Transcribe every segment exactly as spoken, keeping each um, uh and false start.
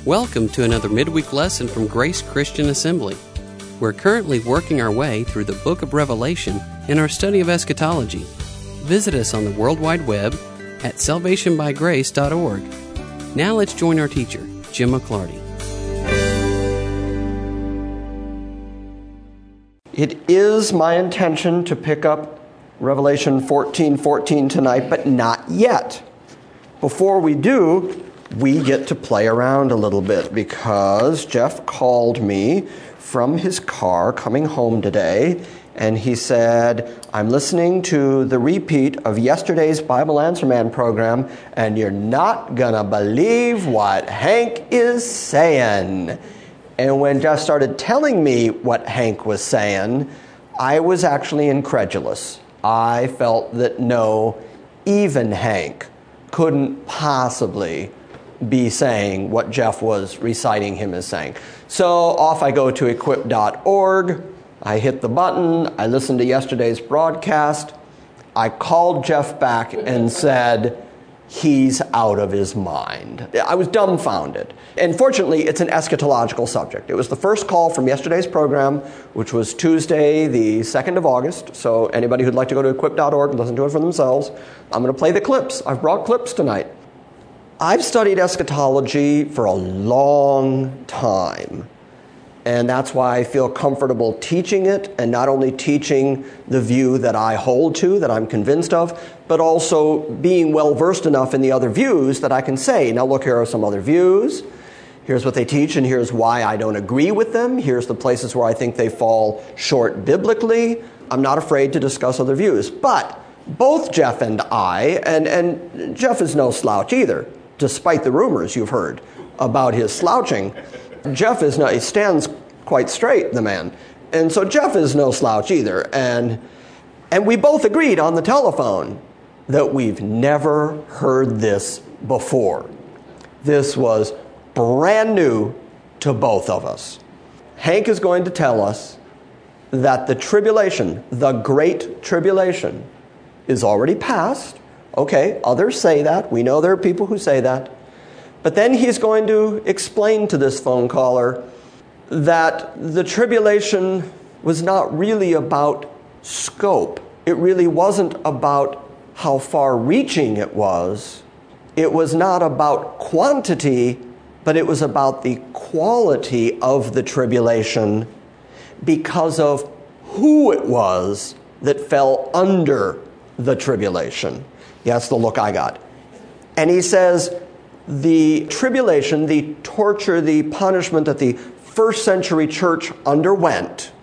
Welcome to another midweek lesson from Grace Christian Assembly. We're currently working our way through the book of Revelation in our study of eschatology. Visit us on the World Wide Web at salvation by grace dot org. Now let's join our teacher, Jim McClarty. It is my intention to pick up Revelation fourteen fourteen tonight, but not yet. Before we do, we get to play around a little bit because Jeff called me from his car coming home today, and he said, I'm listening to the repeat of yesterday's Bible Answer Man program, and you're not going to believe what Hank is saying. And when Jeff started telling me what Hank was saying, I was actually incredulous. I felt that no, even Hank couldn't possibly be saying what Jeff was reciting him as saying. So off I go to equip dot org. I hit the button. I listened to yesterday's broadcast. I called Jeff back and said, he's out of his mind. I was dumbfounded. And fortunately, it's an eschatological subject. It was the first call from yesterday's program, which was Tuesday, the second of August. So anybody who'd like to go to equip dot org and listen to it for themselves, I'm going to play the clips. I've brought clips tonight. I've studied eschatology for a long time. And that's why I feel comfortable teaching it, and not only teaching the view that I hold to, that I'm convinced of, but also being well-versed enough in the other views that I can say, now look, here are some other views. Here's what they teach, and here's why I don't agree with them. Here's the places where I think they fall short biblically. I'm not afraid to discuss other views. But both Jeff and I, and, and Jeff is no slouch either, despite the rumors you've heard about his slouching. Jeff is not, he stands quite straight, the man. And so Jeff is no slouch either. And and we both agreed on the telephone that we've never heard this before. This was brand new to both of us. Hank is going to tell us that the tribulation, the great tribulation, is already past. Okay, others say that. We know there are people who say that. But then he's going to explain to this phone caller that the tribulation was not really about scope. It really wasn't about how far-reaching it was. It was not about quantity, but it was about the quality of the tribulation because of who it was that fell under the tribulation. Yeah, that's the look I got. And he says, the tribulation, the torture, the punishment that the first century church underwent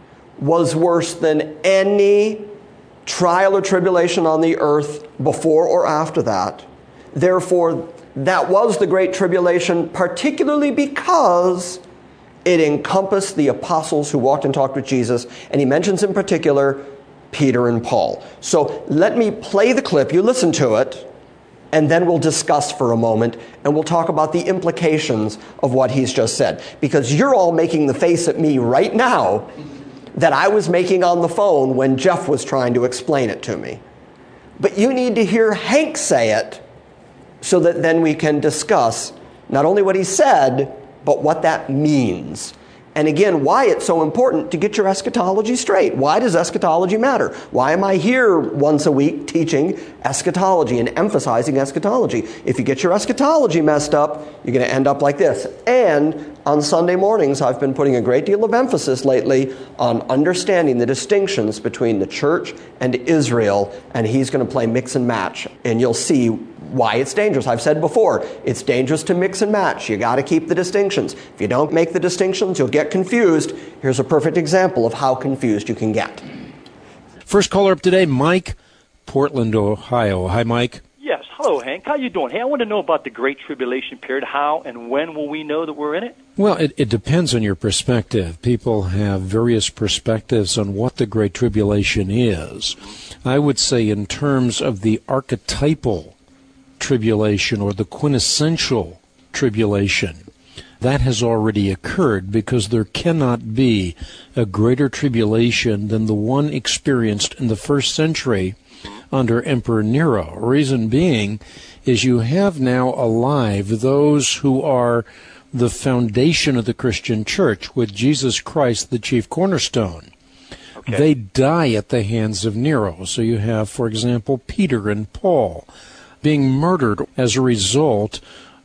was worse than any trial or tribulation on the earth before or after that. Therefore, that was the great tribulation, particularly because it encompassed the apostles who walked and talked with Jesus, and he mentions in particular Peter and Paul. So let me play the clip. You listen to it. And then we'll discuss for a moment, and we'll talk about the implications of what he's just said. Because you're all making the face at me right now that I was making on the phone when Jeff was trying to explain it to me. But you need to hear Hank say it so that then we can discuss not only what he said, but what that means. And again, why it's so important to get your eschatology straight. Why does eschatology matter? Why am I here once a week teaching eschatology and emphasizing eschatology? If you get your eschatology messed up, you're going to end up like this. And on Sunday mornings, I've been putting a great deal of emphasis lately on understanding the distinctions between the church and Israel, and he's going to play mix and match. And you'll see why it's dangerous. I've said before, it's dangerous to mix and match. You got to keep the distinctions. If you don't make the distinctions, you'll get confused. Here's a perfect example of how confused you can get. First caller up today, Mike, Portland, Ohio. Hi, Mike. Yes. Hello, Hank. How you doing? Hey, I want to know about the Great Tribulation period. How and when will we know that we're in it? Well, it, it depends on your perspective. People have various perspectives on what the Great Tribulation is. I would say in terms of the archetypal tribulation or the quintessential tribulation, that has already occurred because there cannot be a greater tribulation than the one experienced in the first century under Emperor Nero. Reason being is you have now alive those who are the foundation of the Christian church, with Jesus Christ the chief cornerstone. Okay. They die at the hands of Nero. So you have, for example, Peter and Paul being murdered as a result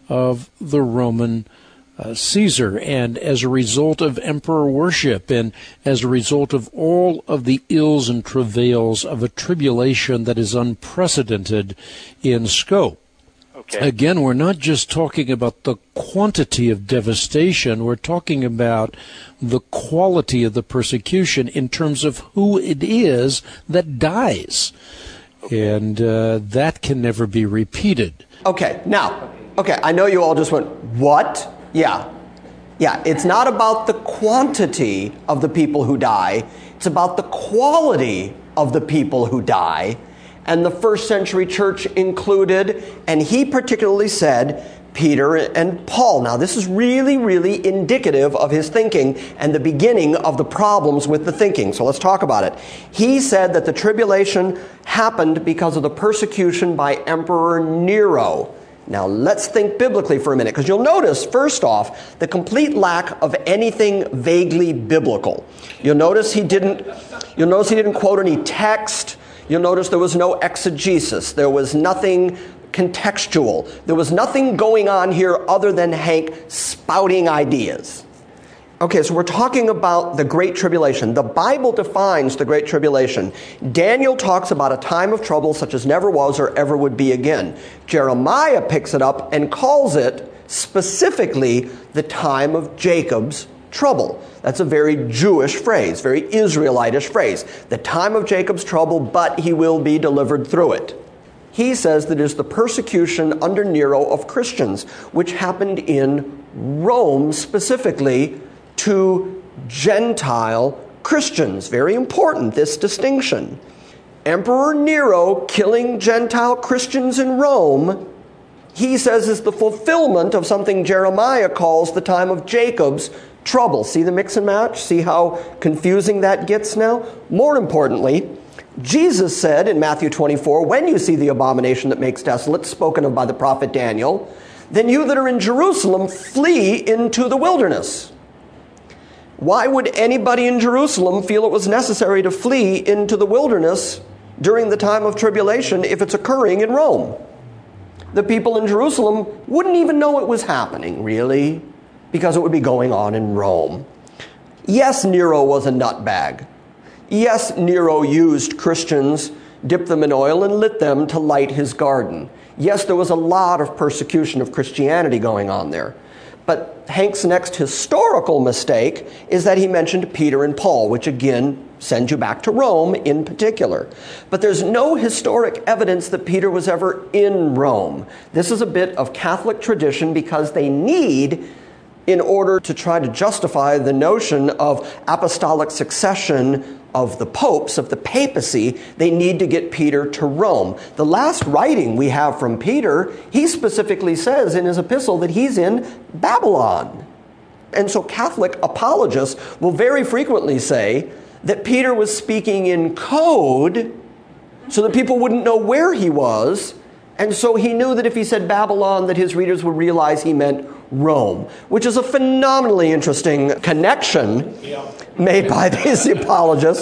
of the Roman uh, Caesar, and as a result of emperor worship, and as a result of all of the ills and travails of a tribulation that is unprecedented in scope. Okay. Again, we're not just talking about the quantity of devastation, we're talking about the quality of the persecution in terms of who it is that dies. Okay. And uh, that can never be repeated. Okay, now, okay, I know you all just went, what? Yeah. Yeah, it's not about the quantity of the people who die, it's about the quality of the people who die. And the first century church included, and he particularly said, Peter and Paul. Now, this is really, really indicative of his thinking and the beginning of the problems with the thinking. So let's talk about it. He said that the tribulation happened because of the persecution by Emperor Nero. Now, let's think biblically for a minute, because you'll notice, first off, the complete lack of anything vaguely biblical. You'll notice he didn't, you'll notice he didn't quote any text. You'll notice there was no exegesis. There was nothing contextual. There was nothing going on here other than Hank spouting ideas. Okay, so we're talking about the Great Tribulation. The Bible defines the Great Tribulation. Daniel talks about a time of trouble such as never was or ever would be again. Jeremiah picks it up and calls it specifically the time of Jacob's trouble. That's a very Jewish phrase, very Israelitish phrase. The time of Jacob's trouble, but he will be delivered through it. He says that it is the persecution under Nero of Christians, which happened in Rome specifically to Gentile Christians. Very important, this distinction. Emperor Nero killing Gentile Christians in Rome, he says, is the fulfillment of something Jeremiah calls the time of Jacob's trouble. See the mix and match? See how confusing that gets now? More importantly, Jesus said in Matthew twenty-four, when you see the abomination that makes desolate, spoken of by the prophet Daniel, then you that are in Jerusalem flee into the wilderness. Why would anybody in Jerusalem feel it was necessary to flee into the wilderness during the time of tribulation if it's occurring in Rome? The people in Jerusalem wouldn't even know it was happening, really, because it would be going on in Rome. Yes, Nero was a nutbag. Yes, Nero used Christians, dipped them in oil, and lit them to light his garden. Yes, there was a lot of persecution of Christianity going on there. But Hank's next historical mistake is that he mentioned Peter and Paul, which again sends you back to Rome in particular. But there's no historic evidence that Peter was ever in Rome. This is a bit of Catholic tradition because they need, in order to try to justify the notion of apostolic succession of the popes, of the papacy, they need to get Peter to Rome. The last writing we have from Peter, he specifically says in his epistle that he's in Babylon. And so Catholic apologists will very frequently say that Peter was speaking in code so that people wouldn't know where he was, and so he knew that if he said Babylon, that his readers would realize he meant Rome, which is a phenomenally interesting connection made by these apologists.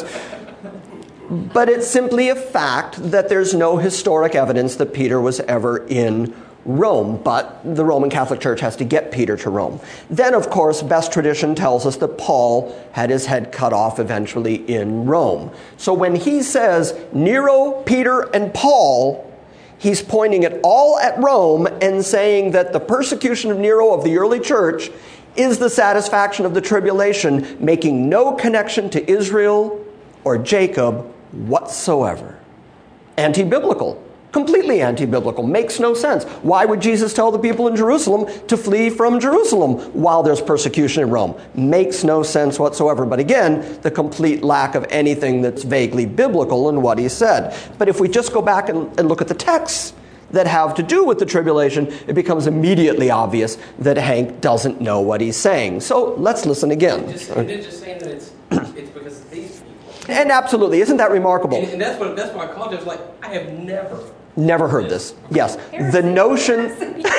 But it's simply a fact that there's no historic evidence that Peter was ever in Rome, but the Roman Catholic Church has to get Peter to Rome. Then, of course, best tradition tells us that Paul had his head cut off eventually in Rome. So when he says Nero, Peter, and Paul, he's pointing it all at Rome and saying that the persecution of Nero of the early church is the satisfaction of the tribulation, making no connection to Israel or Jacob whatsoever. Anti-biblical. Completely anti-biblical. Makes no sense. Why would Jesus tell the people in Jerusalem to flee from Jerusalem while there's persecution in Rome? Makes no sense whatsoever. But again, the complete lack of anything that's vaguely biblical in what he said. But if we just go back and, and look at the texts that have to do with the tribulation, it becomes immediately obvious that Hank doesn't know what he's saying. So let's listen again. And just, and just saying that it's, it's because of these people. And absolutely, isn't that remarkable? And, and that's what that's why I called it. Like, I have never Never heard this. Yes. The notion,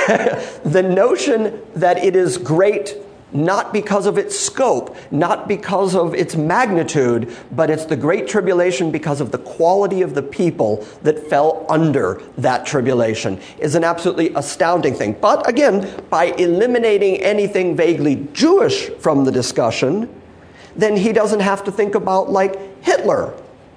the notion that it is great not because of its scope, not because of its magnitude, but it's the Great Tribulation because of the quality of the people that fell under that tribulation is an absolutely astounding thing. But again, by eliminating anything vaguely Jewish from the discussion, then he doesn't have to think about like Hitler.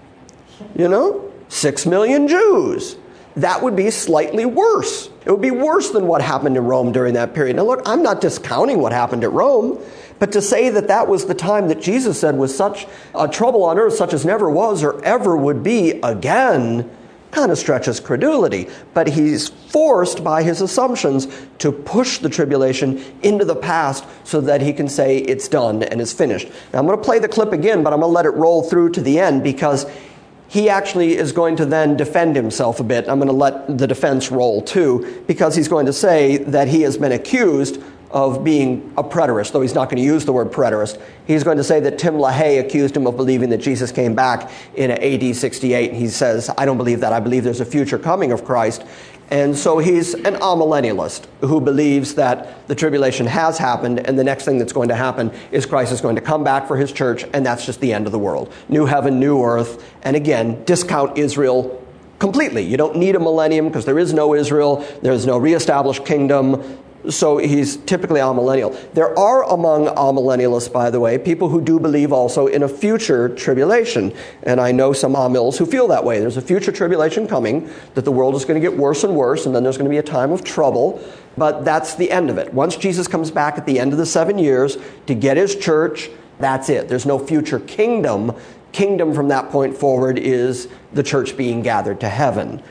You know, six million Jews. That would be slightly worse. It would be worse than what happened in Rome during that period. Now look, I'm not discounting what happened at Rome, but to say that that was the time that Jesus said was such a trouble on earth, such as never was or ever would be again, kind of stretches credulity. But he's forced by his assumptions to push the tribulation into the past so that he can say it's done and it's finished. Now I'm going to play the clip again, but I'm going to let it roll through to the end because he actually is going to then defend himself a bit. I'm going to let the defense roll too, because he's going to say that he has been accused of being a preterist, though he's not going to use the word preterist. He's going to say that Tim LaHaye accused him of believing that Jesus came back in A D sixty-eight. And he says, I don't believe that. I believe there's a future coming of Christ. And so he's an amillennialist who believes that the tribulation has happened and the next thing that's going to happen is Christ is going to come back for his church and that's just the end of the world. New heaven, new earth. And again, discount Israel completely. You don't need a millennium because there is no Israel. There is no reestablished kingdom. So he's typically amillennial. There are among amillennialists, by the way, people who do believe also in a future tribulation. And I know some amils who feel that way. There's a future tribulation coming, that the world is going to get worse and worse, and then there's going to be a time of trouble. But that's the end of it. Once Jesus comes back at the end of the seven years to get his church, that's it. There's no future kingdom. Kingdom from that point forward is the church being gathered to heaven.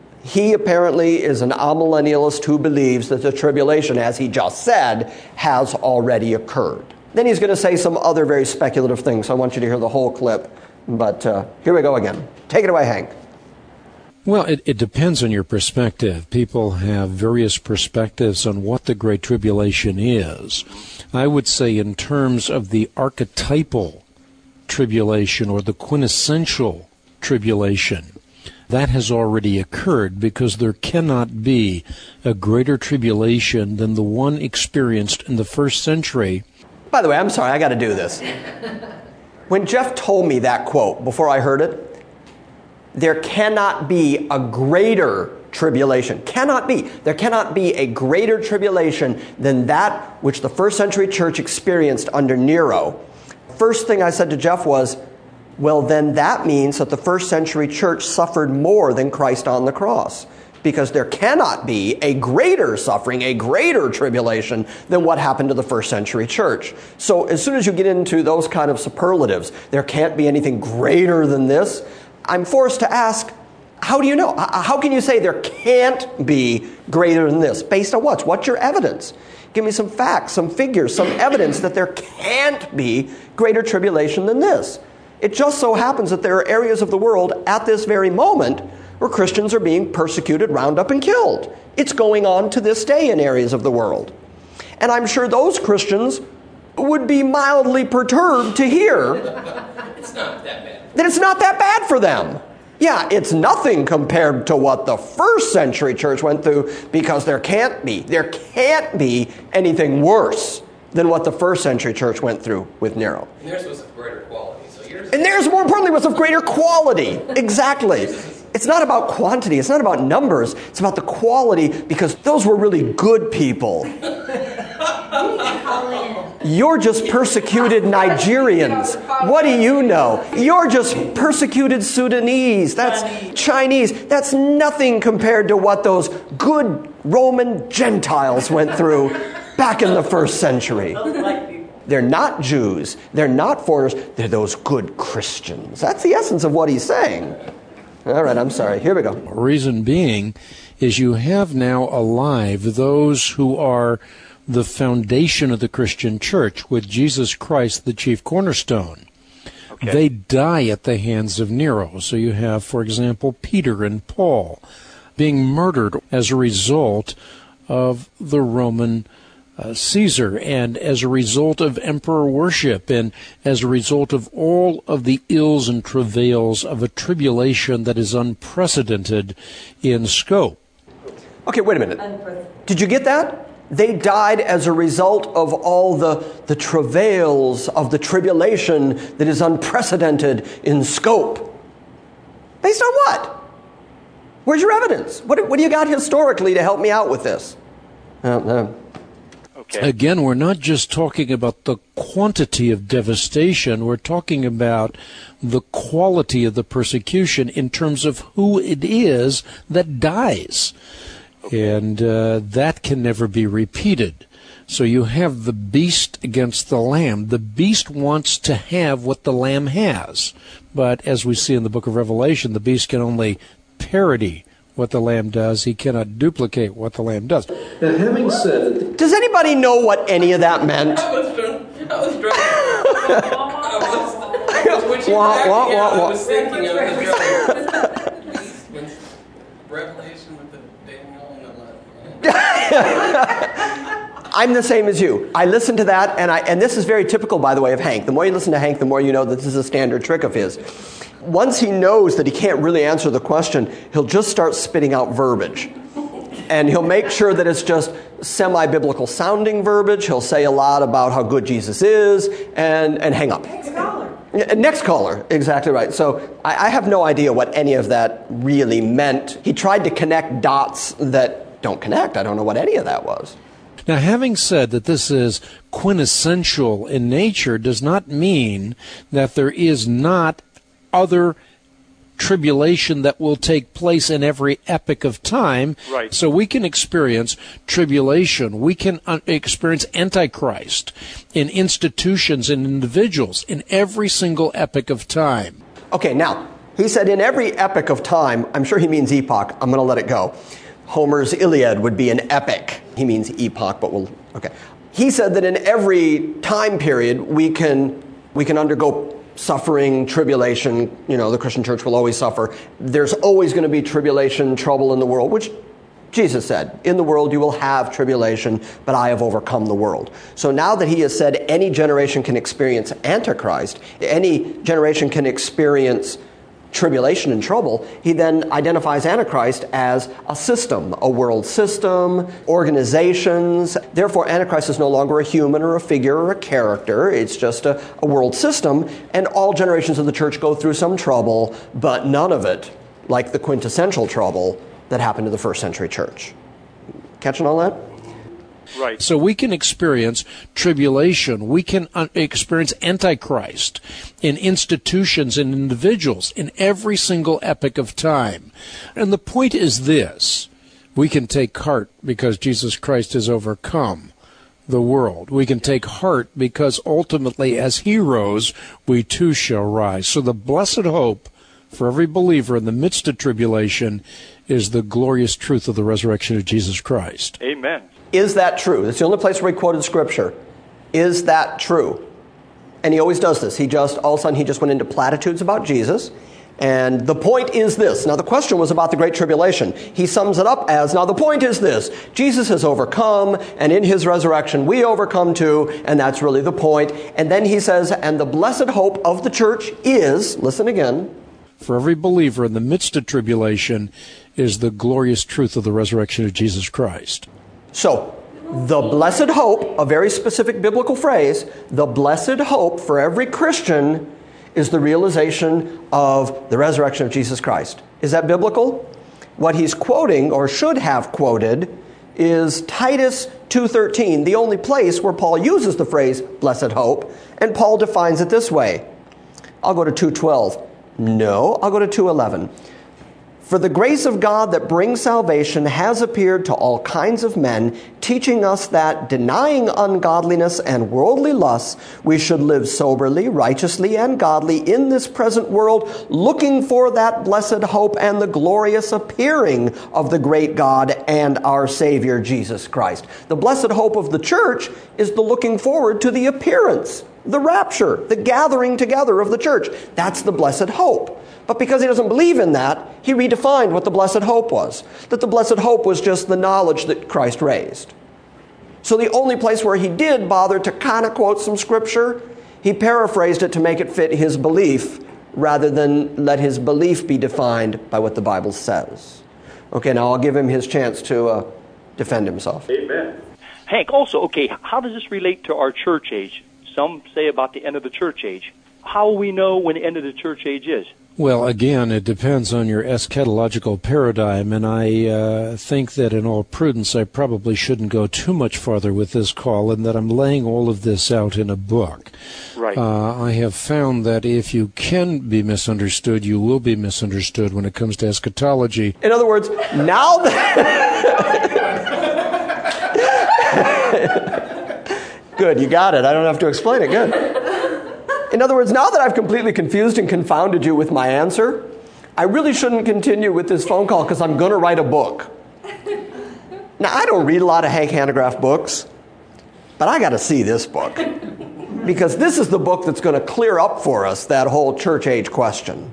He apparently is an amillennialist who believes that the tribulation, as he just said, has already occurred. Then he's going to say some other very speculative things. So I want you to hear the whole clip. But uh, here we go again. Take it away, Hank. Well, it, it depends on your perspective. People have various perspectives on what the Great Tribulation is. I would say in terms of the archetypal tribulation or the quintessential tribulation, that has already occurred because there cannot be a greater tribulation than the one experienced in the first century. By the way, I'm sorry, I got to do this. When Jeff told me that quote before I heard it, there cannot be a greater tribulation. Cannot be. There cannot be a greater tribulation than that which the first century church experienced under Nero. First thing I said to Jeff was, well, then that means that the first century church suffered more than Christ on the cross, because there cannot be a greater suffering, a greater tribulation than what happened to the first century church. So as soon as you get into those kind of superlatives, there can't be anything greater than this, I'm forced to ask, how do you know? How can you say there can't be greater than this? Based on what? What's your evidence? Give me some facts, some figures, some evidence that there can't be greater tribulation than this. It just so happens that there are areas of the world at this very moment where Christians are being persecuted, round up, and killed. It's going on to this day in areas of the world. And I'm sure those Christians would be mildly perturbed to hear It's not that bad. that it's not that bad for them. Yeah, it's nothing compared to what the first century church went through, because there can't be, there can't be anything worse than what the first century church went through with Nero. And theirs was of greater quality. So yours And theirs, more importantly, was of greater quality. Exactly. It's not about quantity. It's not about numbers. It's about the quality, because those were really good people. You're just persecuted Nigerians. What do you know? You're just persecuted Sudanese. That's Chinese. That's nothing compared to what those good Roman Gentiles went through back in the first century. They're not Jews. They're not foreigners. They're those good Christians. That's the essence of what he's saying. All right, I'm sorry. Here we go. Reason being is you have now alive those who are the foundation of the Christian church, with Jesus Christ the chief cornerstone. Okay. They die at the hands of Nero. So you have, for example, Peter and Paul being murdered as a result of the Roman uh, Caesar, and as a result of emperor worship, and as a result of all of the ills and travails of a tribulation that is unprecedented in scope. Okay, wait a minute. Did you get that? They died as a result of all the, the travails of the tribulation that is unprecedented in scope. Based on what? Where's your evidence? What, what do you got historically to help me out with this? Uh, uh. Okay. Again, we're not just talking about the quantity of devastation. We're talking about the quality of the persecution in terms of who it is that dies. And uh, that can never be repeated. So you have the beast against the lamb. The beast wants to have what the lamb has. But as we see in the book of Revelation, the beast can only parody what the lamb does. He cannot duplicate what the lamb does. Now, having said that... Does anybody know what any of that meant? I was drunk. I was drunk. I was, when she Wah, was wah, acting wah, out, wah. I was thinking of the drunk. When Revelation with the Daniel and the I'm the same as you. I listen to that, and I and this is very typical, by the way, of Hank. The more you listen to Hank, the more you know that this is a standard trick of his. Once he knows that he can't really answer the question, he'll just start spitting out verbiage. And he'll make sure that it's just semi-biblical sounding verbiage. He'll say a lot about how good Jesus is, and, and hang up. Next caller. Next caller, exactly right. So I, I have no idea what any of that really meant. He tried to connect dots that don't connect. I don't know what any of that was. Now, having said that this is quintessential in nature does not mean that there is not other tribulation that will take place in every epoch of time. Right. So we can experience tribulation. We can un- experience Antichrist in institutions and individuals in every single epoch of time. Okay, now, he said in every epoch of time, I'm sure he means epoch. I'm going to let it go. Homer's Iliad would be an epic. He means epoch, but we'll, okay. He said that in every time period, we can we can undergo suffering, tribulation. You know, the Christian church will always suffer. There's always going to be tribulation, trouble in the world, which Jesus said, in the world you will have tribulation, but I have overcome the world. So now that he has said any generation can experience Antichrist, any generation can experience tribulation and trouble, he then identifies Antichrist as a system, a world system, organizations. Therefore, Antichrist is no longer a human or a figure or a character. It's just a, a world system, and all generations of the church go through some trouble, but none of it like the quintessential trouble that happened to the first century church. Catching all that? Right. So we can experience tribulation. We can un- experience Antichrist in institutions and individuals in every single epoch of time. And the point is this. We can take heart because Jesus Christ has overcome the world. We can take heart because ultimately as he rose, we too shall rise. So the blessed hope for every believer in the midst of tribulation is the glorious truth of the resurrection of Jesus Christ. Amen. Is that true? That's the only place where he quoted Scripture. Is that true? And he always does this. He just, all of a sudden, he just went into platitudes about Jesus. And the point is this. Now, the question was about the Great Tribulation. He sums it up as, now the point is this. Jesus has overcome, and in his resurrection we overcome too, and that's really the point. And then he says, and the blessed hope of the church is, listen again, for every believer in the midst of tribulation is the glorious truth of the resurrection of Jesus Christ. So, the blessed hope, a very specific biblical phrase, the blessed hope for every Christian is the realization of the resurrection of Jesus Christ. Is that biblical? What he's quoting, or should have quoted, is Titus two thirteen, the only place where Paul uses the phrase blessed hope, and Paul defines it this way. I'll go to two twelve. No, I'll go to two eleven. For the grace of God that brings salvation has appeared to all kinds of men, teaching us that, denying ungodliness and worldly lusts, we should live soberly, righteously, and godly in this present world, looking for that blessed hope and the glorious appearing of the great God and our Savior, Jesus Christ. The blessed hope of the church is the looking forward to the appearance, the rapture, the gathering together of the church. That's the blessed hope. But because he doesn't believe in that, he redefined what the blessed hope was. That the blessed hope was just the knowledge that Christ raised. So the only place where he did bother to kind of quote some scripture, he paraphrased it to make it fit his belief rather than let his belief be defined by what the Bible says. Okay, now I'll give him his chance to uh, defend himself. Amen. Hank, also, okay, how does this relate to our church age? Some say about the end of the church age. How will we know when the end of the church age is? Well, again, it depends on your eschatological paradigm, and I uh, think that in all prudence I probably shouldn't go too much farther with this call, and that I'm laying all of this out in a book. Right. Uh, I have found that if you can be misunderstood, you will be misunderstood when it comes to eschatology. In other words, now that... Good, you got it. I don't have to explain it. Good. In other words, now that I've completely confused and confounded you with my answer, I really shouldn't continue with this phone call because I'm going to write a book. Now, I don't read a lot of Hank Hanegraaff books, but I got to see this book because this is the book that's going to clear up for us that whole church age question.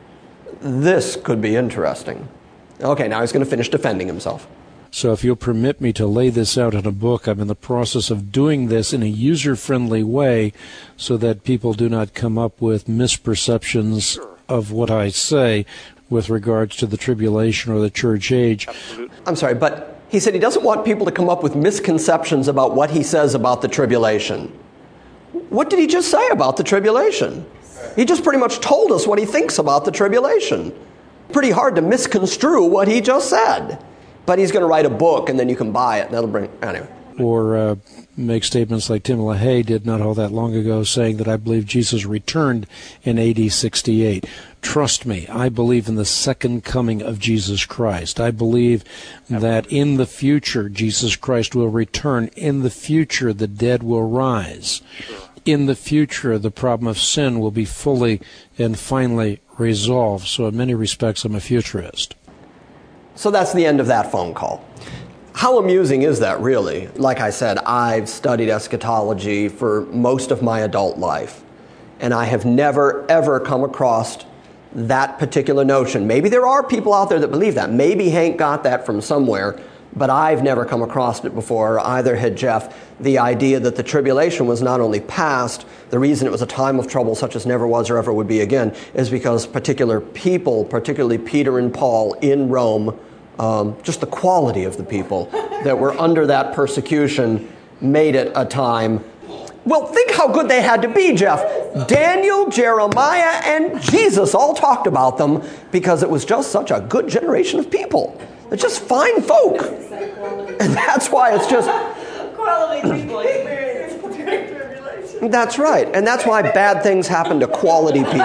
This could be interesting. Okay, now he's going to finish defending himself. So if you'll permit me to lay this out in a book, I'm in the process of doing this in a user-friendly way so that people do not come up with misperceptions of what I say with regards to the tribulation or the church age. I'm sorry, but he said he doesn't want people to come up with misconceptions about what he says about the tribulation. What did he just say about the tribulation? He just pretty much told us what he thinks about the tribulation. Pretty hard to misconstrue what he just said. But he's going to write a book, and then you can buy it, and that'll bring... Anyway. Or uh, make statements like Tim LaHaye did not all that long ago, saying that I believe Jesus returned in A D sixty-eight. Trust me, I believe in the second coming of Jesus Christ. I believe that in the future, Jesus Christ will return. In the future, the dead will rise. In the future, the problem of sin will be fully and finally resolved. So in many respects, I'm a futurist. So that's the end of that phone call. How amusing is that, really? Like I said, I've studied eschatology for most of my adult life, and I have never, ever come across that particular notion. Maybe there are people out there that believe that. Maybe Hank got that from somewhere, but I've never come across it before. Either had Jeff. The idea that the tribulation was not only past, the reason it was a time of trouble such as never was or ever would be again, is because particular people, particularly Peter and Paul in Rome, um, just the quality of the people that were under that persecution made it a time. Well, think how good they had to be, Jeff. Daniel, Jeremiah, and Jesus all talked about them because it was just such a good generation of people. They're just fine folk. And that's why it's just... Quality people experience during tribulation. That's right. And that's why bad things happen to quality people.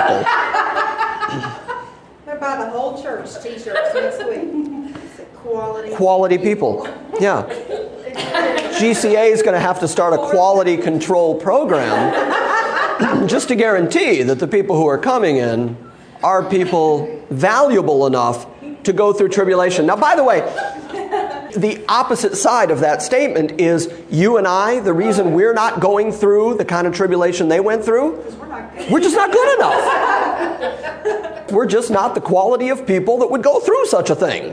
They're buy the whole church t-shirts next week. Quality. Quality people. Yeah. G C A is going to have to start a quality control program just to guarantee that the people who are coming in are people valuable enough to go through tribulation. Now, by the way, the opposite side of that statement is you and I, the reason we're not going through the kind of tribulation they went through, we're just not good enough. We're just not the quality of people that would go through such a thing.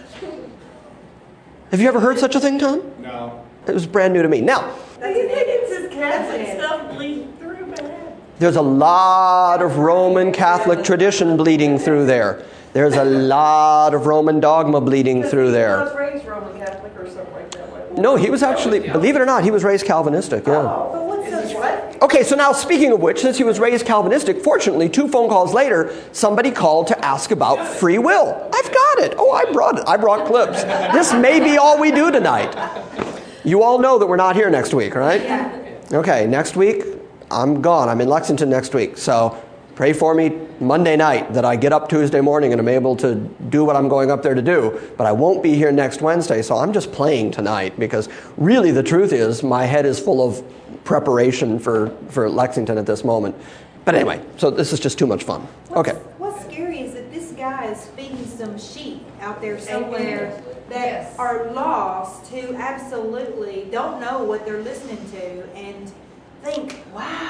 Have you ever heard such a thing, Tom? No. It was brand new to me. Now, Do you think it's this Catholic stuff bleeding through, man? there's a lot of Roman Catholic tradition bleeding through there. There's a lot of Roman dogma bleeding through I there. was raised Roman Catholic or something like that. wasn't he? No, he was actually, believe it or not, he was raised Calvinistic, yeah. Oh, but what's this? What? Okay, so now speaking of which, since he was raised Calvinistic, fortunately, two phone calls later, somebody called to ask about free will. I've got it. Oh, I brought it. I brought clips. This may be all we do tonight. You all know that we're not here next week, right? Okay, next week, I'm gone. I'm in Lexington next week. So pray for me Monday night that I get up Tuesday morning and I'm able to do what I'm going up there to do. But I won't be here next Wednesday, so I'm just playing tonight because really the truth is my head is full of preparation for, for Lexington at this moment. But anyway, so this is just too much fun. Okay. What's scary is that this guy is feeding some sheep out there somewhere that Yes. are lost, who absolutely don't know what they're listening to and think, wow,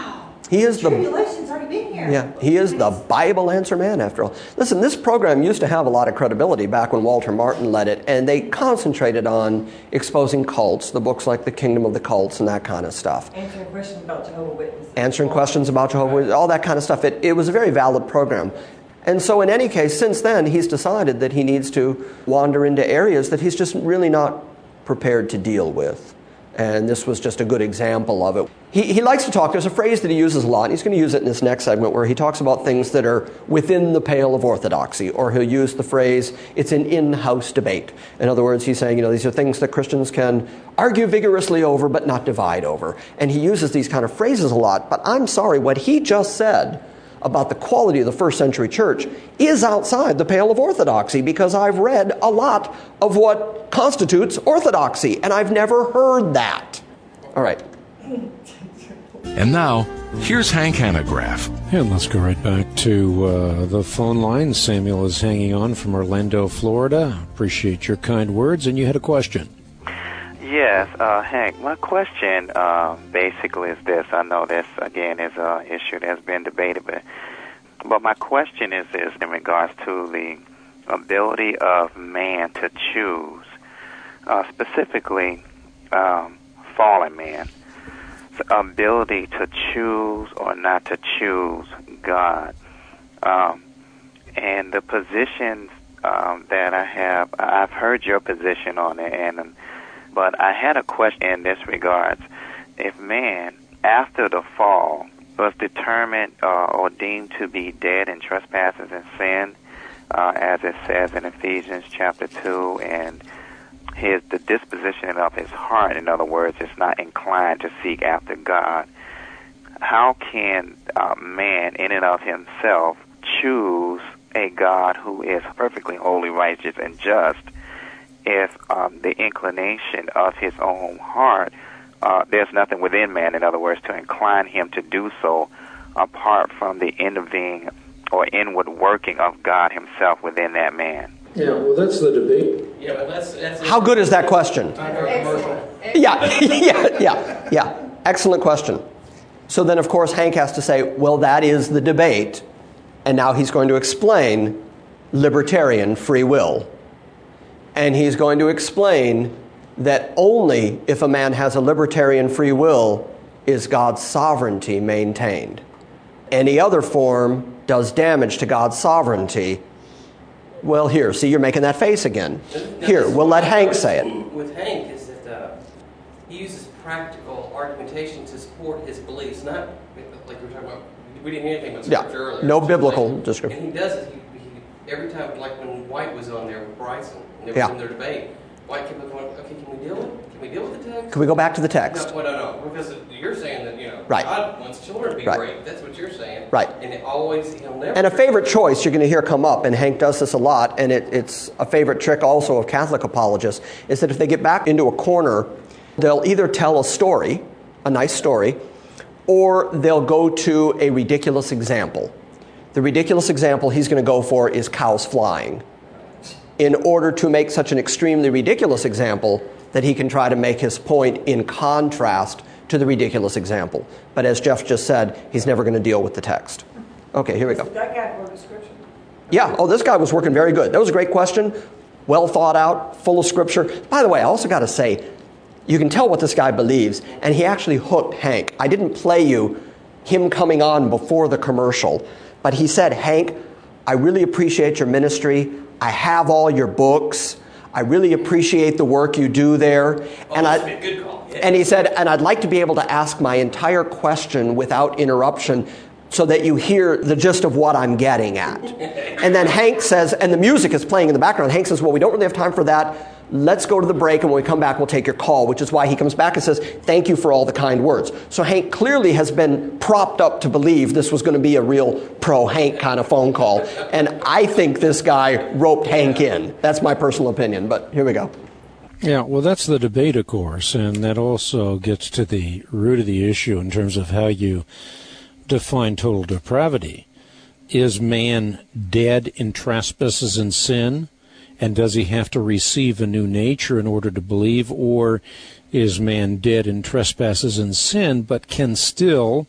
He is the Tribulation's already been here. Yeah, he is the Bible answer man, after all. Listen, this program used to have a lot of credibility back when Walter Martin led it, and they concentrated on exposing cults, the books like The Kingdom of the Cults and that kind of stuff. Answering questions about Jehovah's Witnesses. Answering questions about Jehovah's Witnesses, all that kind of stuff. It, it was a very valid program. And so in any case, since then, he's decided that he needs to wander into areas that he's just really not prepared to deal with. And this was just a good example of it. He, he likes to talk, there's a phrase that he uses a lot, and he's going to use it in this next segment, where he talks about things that are within the pale of orthodoxy, or he'll use the phrase, it's an in-house debate. In other words, he's saying, you know, these are things that Christians can argue vigorously over, but not divide over. And he uses these kind of phrases a lot, but I'm sorry, what he just said about the quality of the first century church is outside the pale of orthodoxy, because I've read a lot of what constitutes orthodoxy, and I've never heard that. All right. And now, here's Hank Hanegraaff. And let's go right back to uh, the phone line. Samuel is hanging on from Orlando, Florida. Appreciate your kind words, and you had a question. Yes, uh, Hank, my question uh, basically is this. I know this, again, is an issue that's been debated, but, but my question is this in regards to the ability of man to choose, uh, specifically um, fallen man, the ability to choose or not to choose God. Um, and the positions um, that I have, I've heard your position on it, and but I had a question in this regards. If man, after the fall, was determined uh, or deemed to be dead in trespasses and sin, uh, as it says in Ephesians chapter two, and his the disposition of his heart, in other words, is not inclined to seek after God, how can uh, man, in and of himself, choose a God who is perfectly holy, righteous, and just, if um, the inclination of his own heart, uh, there's nothing within man, in other words, to incline him to do so apart from the intervening or inward working of God himself within that man? Yeah, well, that's the debate. Yeah, but that's, that's How good is that question? Excellent. Yeah, yeah, yeah, yeah. Excellent question. So then, of course, Hank has to say, well, that is the debate, and now he's going to explain libertarian free will. And he's going to explain that only if a man has a libertarian free will is God's sovereignty maintained. Any other form does damage to God's sovereignty. Well, here, see, you're making that face again. Here, we'll let Hank say it. With Hank is that uh, he uses practical argumentation to support his beliefs, not like we were talking about. We didn't hear anything about scripture Yeah, earlier. no biblical Like, description. And he does it. He, he, every time, like when White was on there with Bryson, and they were Yeah. in their debate, White kept going, okay, can we deal with Can we deal with the text? Can we go back to the text? No, well, no, no, because you're saying that, you know, Right. God wants children to be Right. great. That's what you're saying. Right. And it always, he'll never... And a favorite choice you're going to hear come up, and Hank does this a lot, and it, it's a favorite trick also of Catholic apologists, is that if they get back into a corner, they'll either tell a story, a nice story, or they'll go to a ridiculous example. The ridiculous example he's going to go for is cows flying, in order to make such an extremely ridiculous example that he can try to make his point in contrast to the ridiculous example. But as Jeff just said, he's never going to deal with the text. Okay, here we go. That guy wrote a scripture. Yeah, oh, this guy was working very good. That was a great question. Well thought out, full of scripture. By the way, I also got to say, you can tell what this guy believes, and he actually hooked Hank. I didn't play you him coming on before the commercial, but he said, Hank, I really appreciate your ministry. I have all your books. I really appreciate the work you do there. Oh, and that's I, a good call. Yeah. And he said, and I'd like to be able to ask my entire question without interruption so that you hear the gist of what I'm getting at. And then Hank says, and the music is playing in the background, Hank says, well, we don't really have time for that. Let's go to the break, and when we come back, we'll take your call, which is why he comes back and says, thank you for all the kind words. So Hank clearly has been propped up to believe this was going to be a real pro-Hank kind of phone call. And I think this guy roped Hank in. That's my personal opinion, but here we go. Yeah, well, that's the debate, of course, and that also gets to the root of the issue in terms of how you define total depravity. Is man dead in trespasses and sin? And does he have to receive a new nature in order to believe? Or is man dead in trespasses and sin, but can still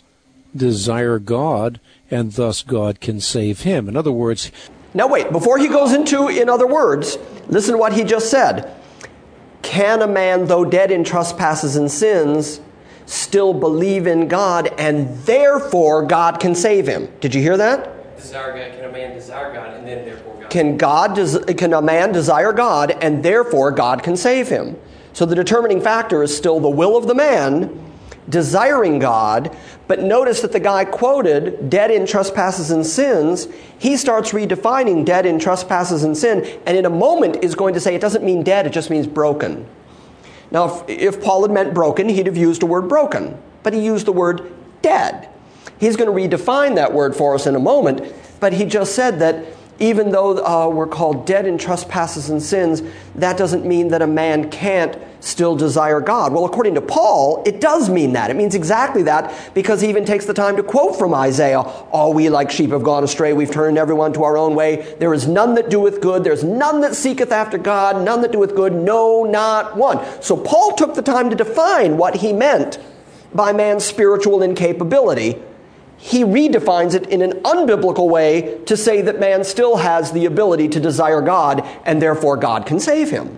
desire God, and thus God can save him. In other words... Now wait, before he goes into, in other words, listen to what he just said. Can a man, though dead in trespasses and sins, still believe in God, and therefore God can save him? Did you hear that? Desire God. Can a man desire God, and then therefore God? Can God? Des- can a man desire God, and therefore God can save him? So the determining factor is still the will of the man desiring God, but notice that the guy quoted, dead in trespasses and sins, he starts redefining dead in trespasses and sin, and in a moment is going to say it doesn't mean dead, it just means broken. Now, if, if Paul had meant broken, he'd have used the word broken, but he used the word dead. He's going to redefine that word for us in a moment, but he just said that even though uh, we're called dead in trespasses and sins, that doesn't mean that a man can't still desire God. Well, according to Paul, it does mean that. It means exactly that, because he even takes the time to quote from Isaiah, all we like sheep have gone astray, we've turned everyone to our own way. There is none that doeth good, there's none that seeketh after God, none that doeth good, no, not one. So Paul took the time to define what he meant by man's spiritual incapability. He redefines it in an unbiblical way to say that man still has the ability to desire God, and therefore God can save him.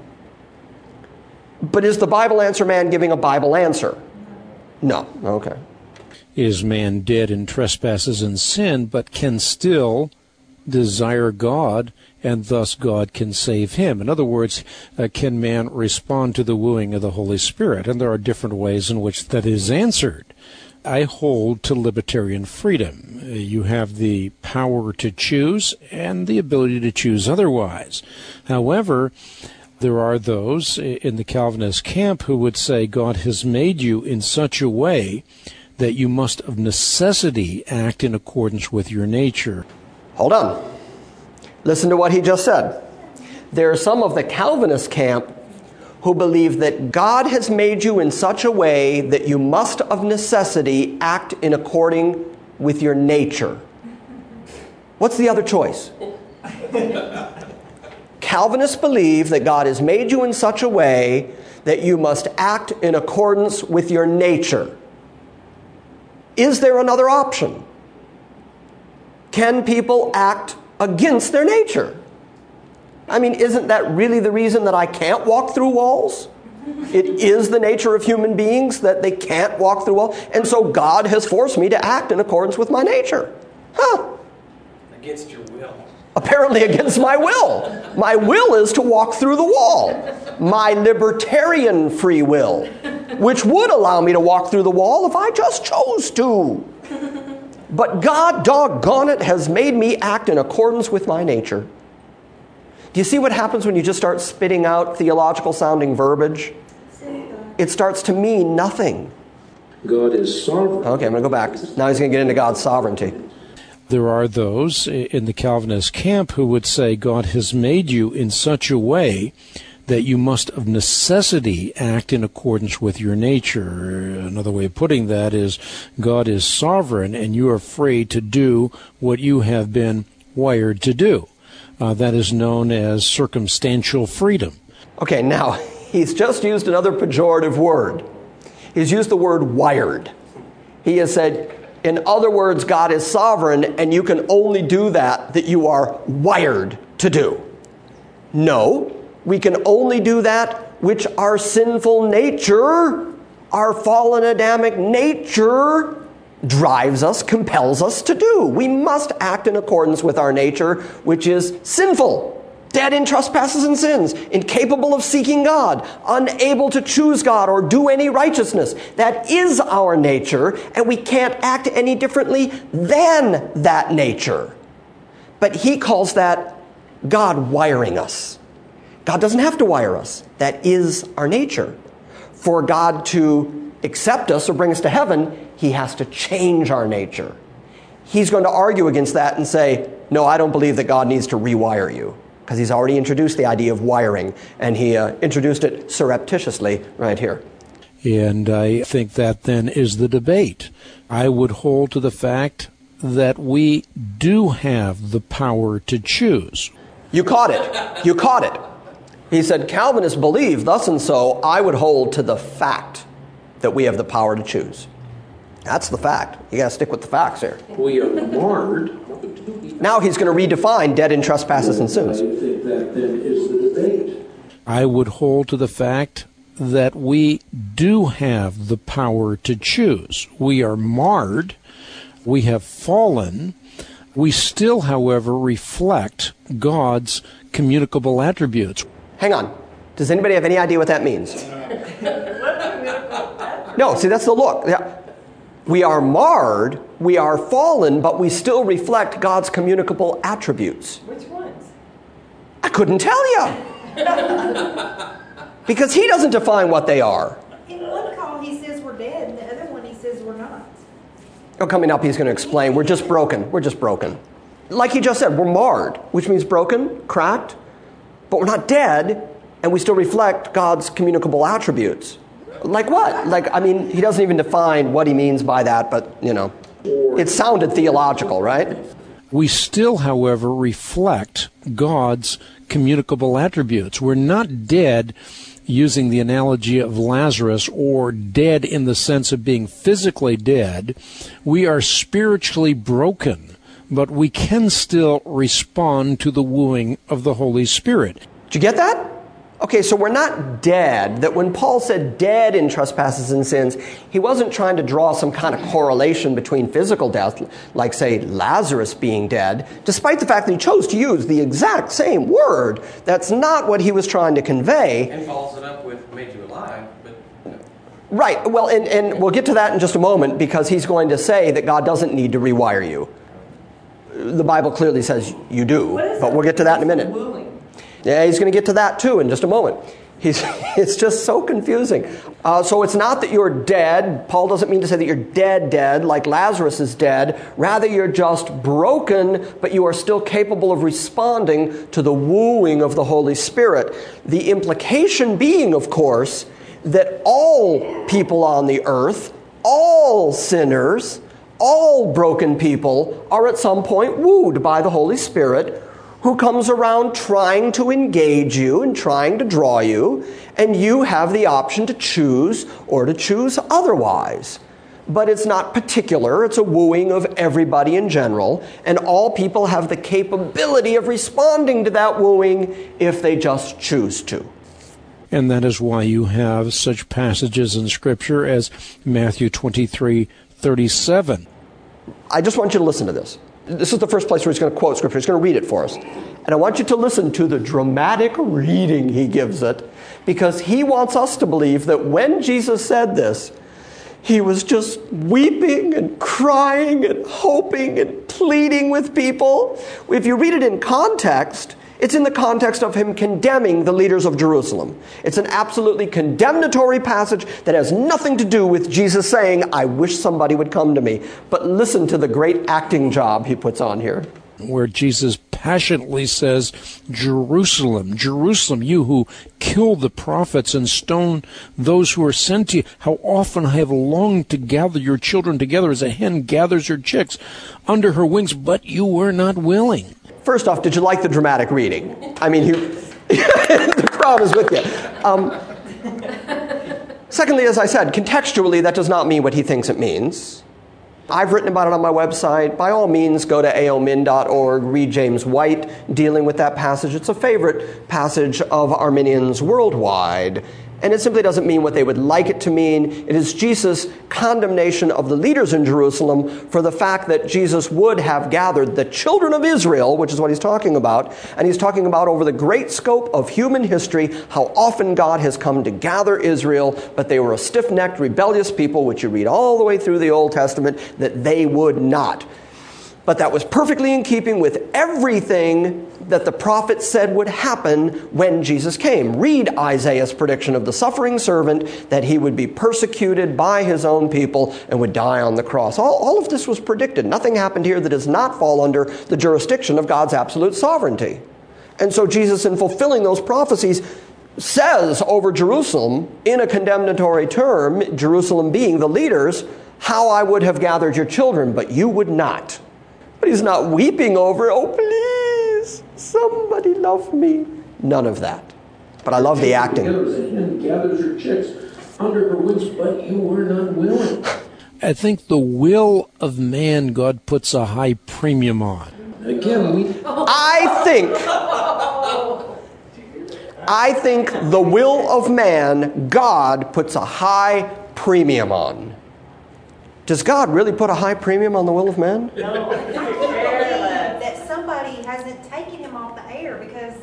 But is the Bible Answer Man giving a Bible answer? No. Okay. Is man dead in trespasses and sin, but can still desire God, and thus God can save him? In other words, uh, can man respond to the wooing of the Holy Spirit? And there are different ways in which that is answered. I hold to libertarian freedom. Uh, you have the power to choose and the ability to choose otherwise. However, there are those in the Calvinist camp who would say God has made you in such a way that you must of necessity act in accordance with your nature. Hold on. Listen to what he just said. There are some of the Calvinist camp who believe that God has made you in such a way that you must of necessity act in according with your nature. What's the other choice? Calvinists believe that God has made you in such a way that you must act in accordance with your nature. Is there another option? Can people act against their nature? I mean, isn't that really the reason that I can't walk through walls? It is the nature of human beings that they can't walk through walls. And so God has forced me to act in accordance with my nature. Huh. Against your will. Apparently against my will. My will is to walk through the wall. My libertarian free will, which would allow me to walk through the wall if I just chose to. But God, doggone it, has made me act in accordance with my nature. Do you see what happens when you just start spitting out theological sounding verbiage? It starts to mean nothing. God is sovereign. Okay, I'm going to go back. Now he's going to get into God's sovereignty. There are those in the Calvinist camp who would say God has made you in such a way that you must of necessity act in accordance with your nature. Another way of putting that is God is sovereign and you are free to do what you have been wired to do. Uh, that is known as circumstantial freedom. Okay, now, he's just used another pejorative word. He's used the word wired. He has said, in other words, God is sovereign, and you can only do that that you are wired to do. No, we can only do that which our sinful nature, our fallen Adamic nature, drives us, compels us to do. We must act in accordance with our nature, which is sinful, dead in trespasses and sins, incapable of seeking God, unable to choose God or do any righteousness. That is our nature, and we can't act any differently than that nature. But he calls that God wiring us. God doesn't have to wire us. That is our nature. For God to accept us or bring us to heaven, he has to change our nature. He's going to argue against that and say, no, I don't believe that God needs to rewire you, because he's already introduced the idea of wiring, and he uh, introduced it surreptitiously right here. And I think that then is the debate. I would hold to the fact that we do have the power to choose. You caught it. You caught it. He said, Calvinists believe thus and so. I would hold to the fact that we have the power to choose. That's the fact. You got to stick with the facts here. We are marred. Now he's going to redefine dead in trespasses and sins. I think that then is the debate. I would hold to the fact that we do have the power to choose. We are marred. We have fallen. We still, however, reflect God's communicable attributes. Hang on. Does anybody have any idea what that means? No, see, that's the look. Yeah. We are marred, we are fallen, but we still reflect God's communicable attributes. Which ones? I couldn't tell you. Because he doesn't define what they are. In one call he says we're dead, and the other one he says we're not. Oh, coming up he's going to explain, we're just broken. We're just broken. Like he just said, we're marred, which means broken, cracked, but we're not dead, and we still reflect God's communicable attributes. Like what? Like, I mean, he doesn't even define what he means by that, but, you know, it sounded theological, right? We still, however, reflect God's communicable attributes. We're not dead, using the analogy of Lazarus, or dead in the sense of being physically dead. We are spiritually broken, but we can still respond to the wooing of the Holy Spirit. Did you get that? Okay, so we're not dead. That when Paul said dead in trespasses and sins, he wasn't trying to draw some kind of correlation between physical death, like, say, Lazarus being dead, despite the fact that he chose to use the exact same word. That's not what he was trying to convey. And follows it up with made you alive, but... No. Right, well, and, and we'll get to that in just a moment, because he's going to say that God doesn't need to rewire you. The Bible clearly says you do, but we'll get to that in a minute. Yeah, he's going to get to that too in just a moment. He's, it's just so confusing. Uh, so it's not that you're dead. Paul doesn't mean to say that you're dead, dead, like Lazarus is dead. Rather, you're just broken, but you are still capable of responding to the wooing of the Holy Spirit. The implication being, of course, that all people on the earth, all sinners, all broken people are at some point wooed by the Holy Spirit, who comes around trying to engage you and trying to draw you, and you have the option to choose or to choose otherwise. But it's not particular. It's a wooing of everybody in general, and all people have the capability of responding to that wooing if they just choose to. And that is why you have such passages in Scripture as Matthew twenty-three thirty-seven. I just want you to listen to this. This is the first place where he's going to quote Scripture. He's going to read it for us. And I want you to listen to the dramatic reading he gives it, because he wants us to believe that when Jesus said this, he was just weeping and crying and hoping and pleading with people. If you read it in context, it's in the context of him condemning the leaders of Jerusalem. It's an absolutely condemnatory passage that has nothing to do with Jesus saying, I wish somebody would come to me. But listen to the great acting job he puts on here. Where Jesus passionately says, Jerusalem, Jerusalem, you who kill the prophets and stone those who are sent to you, how often I have longed to gather your children together as a hen gathers her chicks under her wings, but you were not willing. First off, did you like the dramatic reading? I mean, he, the crowd is with you. Um, secondly, as I said, contextually, that does not mean what he thinks it means. I've written about it on my website. By all means, go to A O min dot org, read James White dealing with that passage. It's a favorite passage of Arminians worldwide. And it simply doesn't mean what they would like it to mean. It is Jesus' condemnation of the leaders in Jerusalem for the fact that Jesus would have gathered the children of Israel, which is what he's talking about. And he's talking about over the great scope of human history, how often God has come to gather Israel, but they were a stiff-necked, rebellious people, which you read all the way through the Old Testament, that they would not. But that was perfectly in keeping with everything that the prophet said would happen when Jesus came. Read Isaiah's prediction of the suffering servant, that he would be persecuted by his own people and would die on the cross. All, all of this was predicted. Nothing happened here that does not fall under the jurisdiction of God's absolute sovereignty. And so Jesus, in fulfilling those prophecies, says over Jerusalem, in a condemnatory term, Jerusalem being the leaders, how I would have gathered your children, but you would not. But he's not weeping over, oh, please, somebody love me. None of that. But I love the acting. Gathers her chicks under her wings, but you were not willing. I think the will of man God puts a high premium on. Again, we... I think, I think the will of man God puts a high premium on. Does God really put a high premium on the will of man? No. That somebody hasn't taken him off the air because...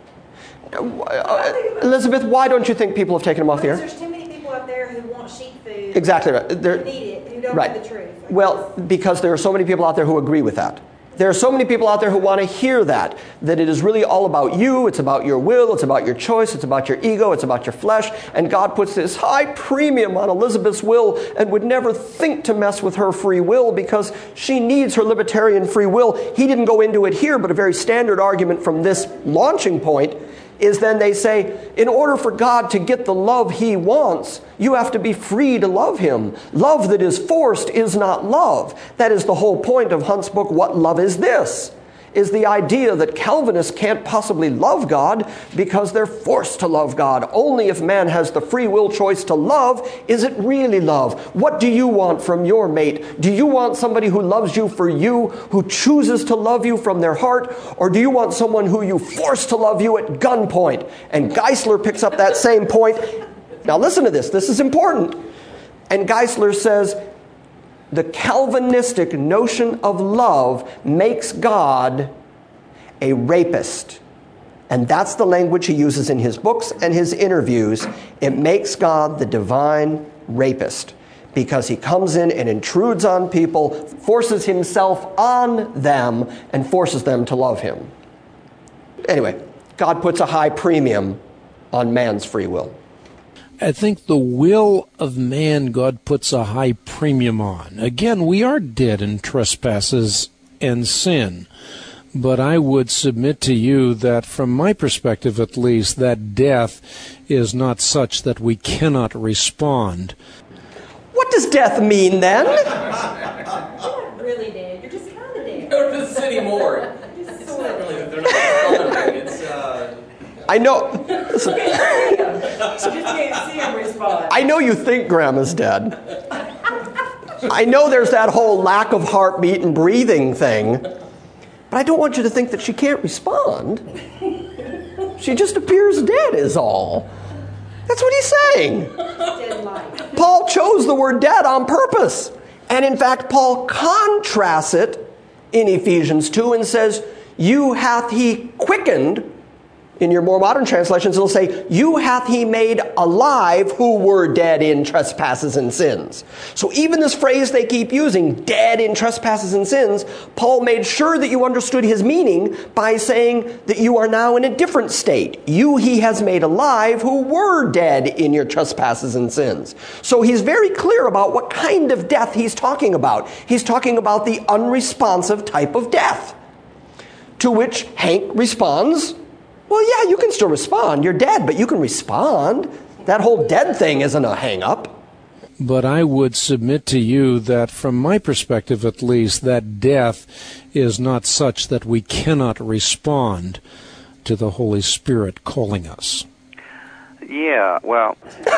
Uh, Elizabeth, why don't you think people have taken him off the air? Because there's too many people out there who want sheep food. Exactly right. They're, Who need it, who don't right. know the truth. Well, because there are so many people out there who agree with that. There are so many people out there who want to hear that, that it is really all about you, it's about your will, it's about your choice, it's about your ego, it's about your flesh, and God puts this high premium on Elizabeth's will and would never think to mess with her free will because she needs her libertarian free will. He didn't go into it here, but a very standard argument from this launching point is then they say, in order for God to get the love he wants, you have to be free to love him. Love that is forced is not love. That is the whole point of Hunt's book, What Love Is This? Is the idea that Calvinists can't possibly love God because they're forced to love God. Only if man has the free will choice to love is it really love. What do you want from your mate? Do you want somebody who loves you for you, who chooses to love you from their heart? Or do you want someone who you force to love you at gunpoint? And Geisler picks up that same point. Now listen to this. This is important. And Geisler says, the Calvinistic notion of love makes God a rapist. And that's the language he uses in his books and his interviews. It makes God the divine rapist because he comes in and intrudes on people, forces himself on them, and forces them to love him. Anyway, God puts a high premium on man's free will. I think the will of man God puts a high premium on. Again, we are dead in trespasses and sin. But I would submit to you that, from my perspective at least, that death is not such that we cannot respond. What does death mean then? You're not really dead. You're just kind of dead. Go to the city morgue. Just sort of. Really, they're not responding. It's, uh... I know. Listen, You just can't see him respond. I know you think Grandma's dead. I know there's that whole lack of heartbeat and breathing thing. But I don't want you to think that she can't respond. She just appears dead is all. That's what he's saying. Dead light. Paul chose the word dead on purpose. And in fact, Paul contrasts it in Ephesians two and says, you hath he quickened. In your more modern translations, it'll say, you hath he made alive who were dead in trespasses and sins. So even this phrase they keep using, dead in trespasses and sins, Paul made sure that you understood his meaning by saying that you are now in a different state. You he has made alive who were dead in your trespasses and sins. So he's very clear about what kind of death he's talking about. He's talking about the unresponsive type of death. To which Hank responds, well, yeah, you can still respond. You're dead, but you can respond. That whole dead thing isn't a hang-up. But I would submit to you that, from my perspective at least, that death is not such that we cannot respond to the Holy Spirit calling us. Yeah, well...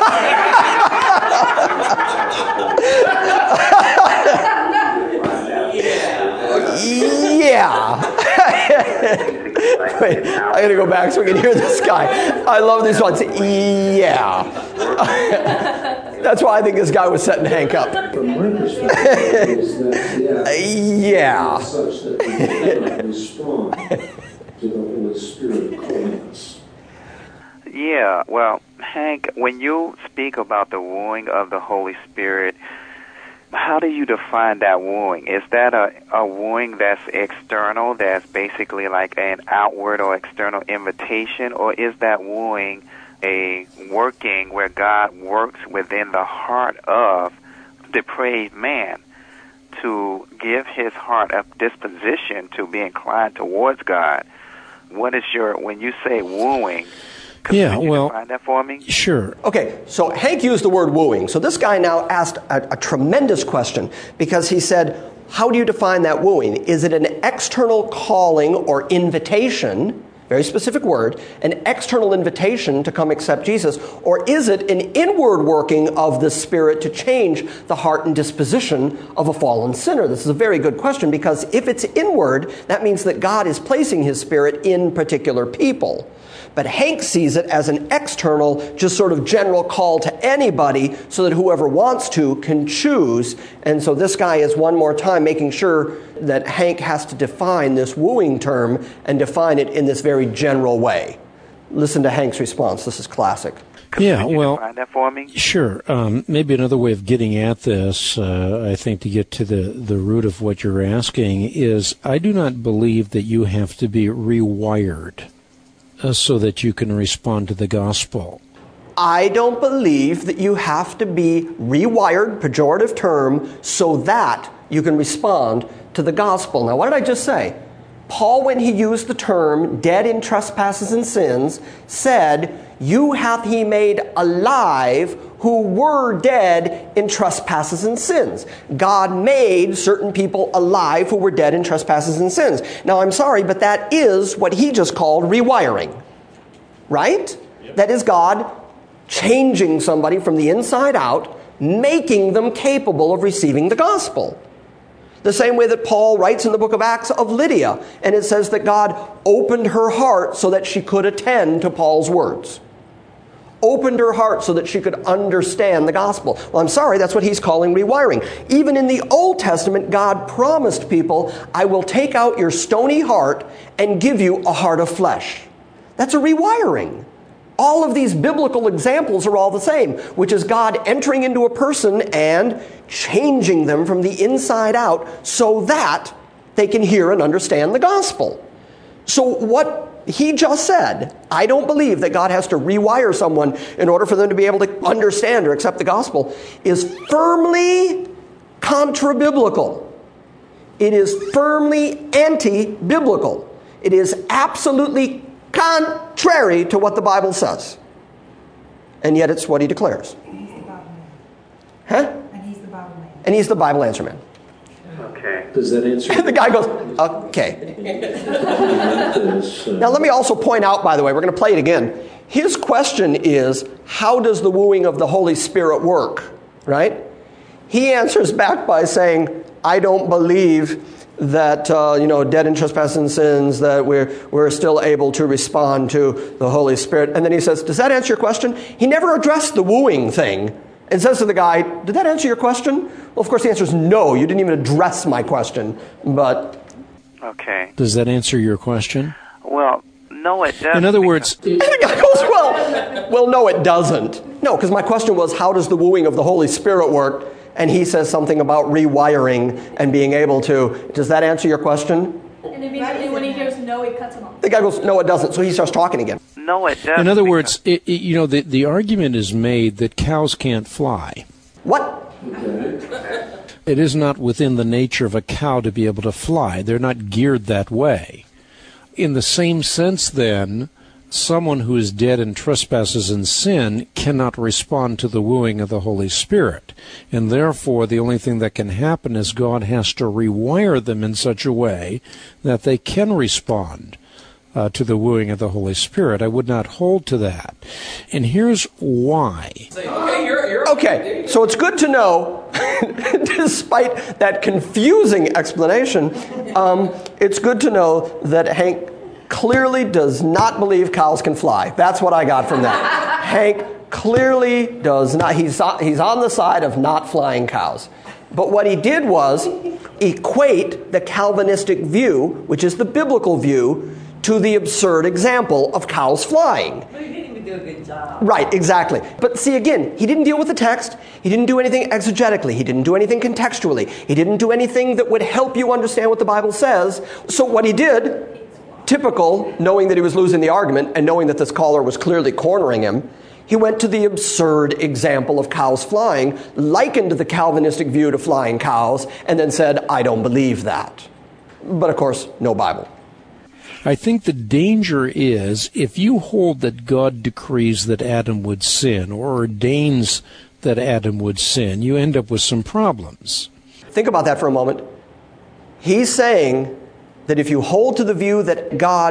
Yeah. Wait, I gotta go back so we can hear this guy. I love these ones. Yeah. That's why I think this guy was setting Hank up. From my perspective, is that death yeah. is such that we cannot respond to the Holy Spirit calling us. Yeah, well, Hank, when you speak about the wooing of the Holy Spirit, how do you define that wooing? Is that a, a wooing that's external, that's basically like an outward or external invitation, or is that wooing a working where God works within the heart of depraved man to give his heart a disposition to be inclined towards God? What is your, when you say wooing, could yeah, you well, define that for me? Sure. Okay, so Hank used the word wooing. So this guy now asked a, a tremendous question because he said, how do you define that wooing? Is it an external calling or invitation very specific word, an external invitation to come accept Jesus? Or is it an inward working of the Spirit to change the heart and disposition of a fallen sinner? This is a very good question, because if it's inward, that means that God is placing His Spirit in particular people. But Hank sees it as an external, just sort of general call to anybody so that whoever wants to can choose. And so this guy is one more time making sure that Hank has to define this wooing term and define it in this very general way. Listen to Hank's response. This is classic. Could yeah, you well, define that for me? Sure. Um, maybe another way of getting at this, uh, I think, to get to the, the root of what you're asking, is I do not believe that you have to be rewired Uh, so that you can respond to the gospel. I don't believe that you have to be rewired, pejorative term, so that you can respond to the gospel. Now, what did I just say? Paul, when he used the term dead in trespasses and sins, said, "You hath he made alive who were dead in trespasses and sins." God made certain people alive who were dead in trespasses and sins. Now, I'm sorry, but that is what he just called rewiring. Right? Yep. That is God changing somebody from the inside out, making them capable of receiving the gospel. The same way that Paul writes in the book of Acts of Lydia, and it says that God opened her heart so that she could attend to Paul's words. Opened her heart so that she could understand the gospel. Well, I'm sorry, that's what he's calling rewiring. Even in the Old Testament, God promised people, "I will take out your stony heart and give you a heart of flesh." That's a rewiring. All of these biblical examples are all the same, which is God entering into a person and changing them from the inside out so that they can hear and understand the gospel. So what he just said, I don't believe that God has to rewire someone in order for them to be able to understand or accept the gospel, is firmly contra-biblical. It is firmly anti-biblical. It is absolutely contrary to what the Bible says. And yet it's what he declares. And he's the Bible man. Huh? And he's the Bible man. And he's the Bible answer man. Okay. Does that answer? The guy goes, okay. Now let me also point out, by the way, we're going to play it again. His question is, how does the wooing of the Holy Spirit work? Right? He answers back by saying, I don't believe that, uh, you know, dead in trespasses and sins, that we're, we're still able to respond to the Holy Spirit. And then he says, does that answer your question? He never addressed the wooing thing and says to the guy, did that answer your question? Well, of course, the answer is no. You didn't even address my question. But Okay. Does that answer your question? Well, no, it doesn't. In other words, and the guy goes, well, well, no, it doesn't. No, because my question was, how does the wooing of the Holy Spirit work? And he says something about rewiring and being able to. Does that answer your question? And immediately when he hears no, he cuts him off. The guy goes, no, it doesn't. So he starts talking again. No, it doesn't. in other words, it, it, you know, the, the argument is made that cows can't fly. What? It is not within the nature of a cow to be able to fly. They're not geared that way. In the same sense, then, someone who is dead in trespasses and sin cannot respond to the wooing of the Holy Spirit. And therefore, the only thing that can happen is God has to rewire them in such a way that they can respond uh, to the wooing of the Holy Spirit. I would not hold to that. And here's why. Okay, you're, you're Okay, so it's good to know, despite that confusing explanation, um, it's good to know that Hank clearly does not believe cows can fly. That's what I got from that. Hank clearly does not. He's on, he's on the side of not flying cows. But what he did was equate the Calvinistic view, which is the biblical view, to the absurd example of cows flying. But he didn't even do a good job. Right, exactly. But see, again, he didn't deal with the text. He didn't do anything exegetically. He didn't do anything contextually. He didn't do anything that would help you understand what the Bible says. So what he did, typical, knowing that he was losing the argument and knowing that this caller was clearly cornering him, he went to the absurd example of cows flying, likened the Calvinistic view to flying cows, and then said, I don't believe that. But of course, no Bible. I think the danger is if you hold that God decrees that Adam would sin or ordains that Adam would sin, you end up with some problems. Think about that for a moment. He's saying that if you hold to the view that God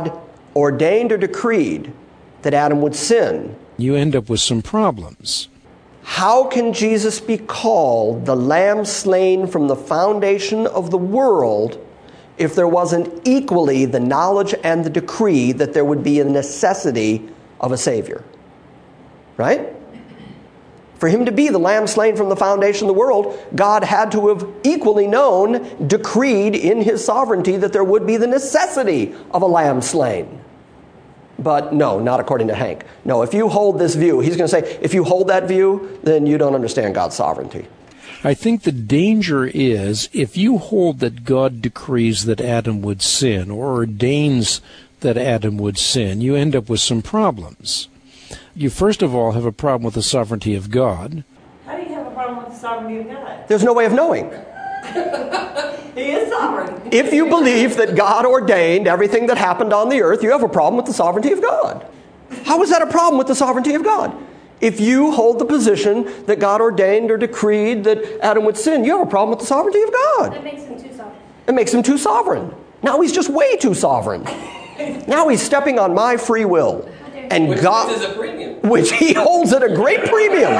ordained or decreed that Adam would sin, you end up with some problems. How can Jesus be called the Lamb slain from the foundation of the world if there wasn't equally the knowledge and the decree that there would be a necessity of a Savior? Right? For him to be the Lamb slain from the foundation of the world, God had to have equally known, decreed in his sovereignty that there would be the necessity of a lamb slain. But no, not according to Hank. No, if you hold this view, he's going to say, if you hold that view, then you don't understand God's sovereignty. I think the danger is if you hold that God decrees that Adam would sin or ordains that Adam would sin, you end up with some problems. You first of all have a problem with the sovereignty of God. How do you have a problem with the sovereignty of God? There's no way of knowing. He is sovereign. If you believe that God ordained everything that happened on the earth, you have a problem with the sovereignty of God. How is that a problem with the sovereignty of God? If you hold the position that God ordained or decreed that Adam would sin, you have a problem with the sovereignty of God. That makes him too sovereign. It makes him too sovereign. Now he's just way too sovereign. Now he's stepping on my free will. And which God, is a premium. Which he holds at a great premium.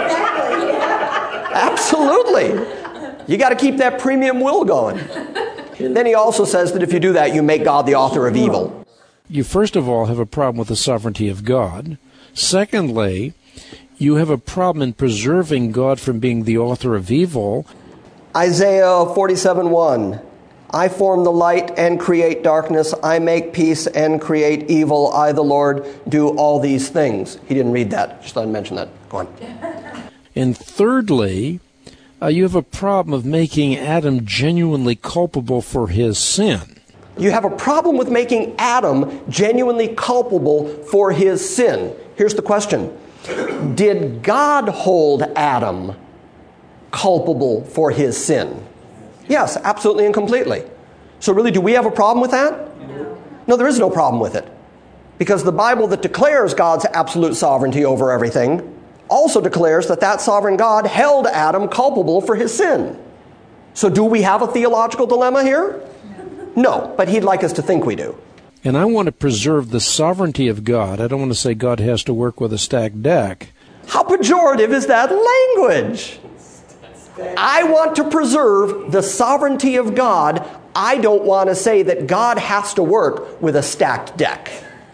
Absolutely. You got to keep that premium will going. And then he also says that if you do that, you make God the author of evil. You first of all have a problem with the sovereignty of God. Secondly, you have a problem in preserving God from being the author of evil. Isaiah forty-seven one. I form the light and create darkness. I make peace and create evil. I, the Lord, do all these things. He didn't read that. Just thought I'd mention that. Go on. And thirdly, uh, you have a problem of making Adam genuinely culpable for his sin. You have a problem with making Adam genuinely culpable for his sin. Here's the question. Did God hold Adam culpable for his sin? Yes, absolutely and completely. So really, do we have a problem with that? No. No, there is no problem with it. Because the Bible that declares God's absolute sovereignty over everything also declares that that sovereign God held Adam culpable for his sin. So do we have a theological dilemma here? No, but he'd like us to think we do. And I want to preserve the sovereignty of God. I don't want to say God has to work with a stacked deck. How pejorative is that language? I want to preserve the sovereignty of God. I don't want to say that God has to work with a stacked deck.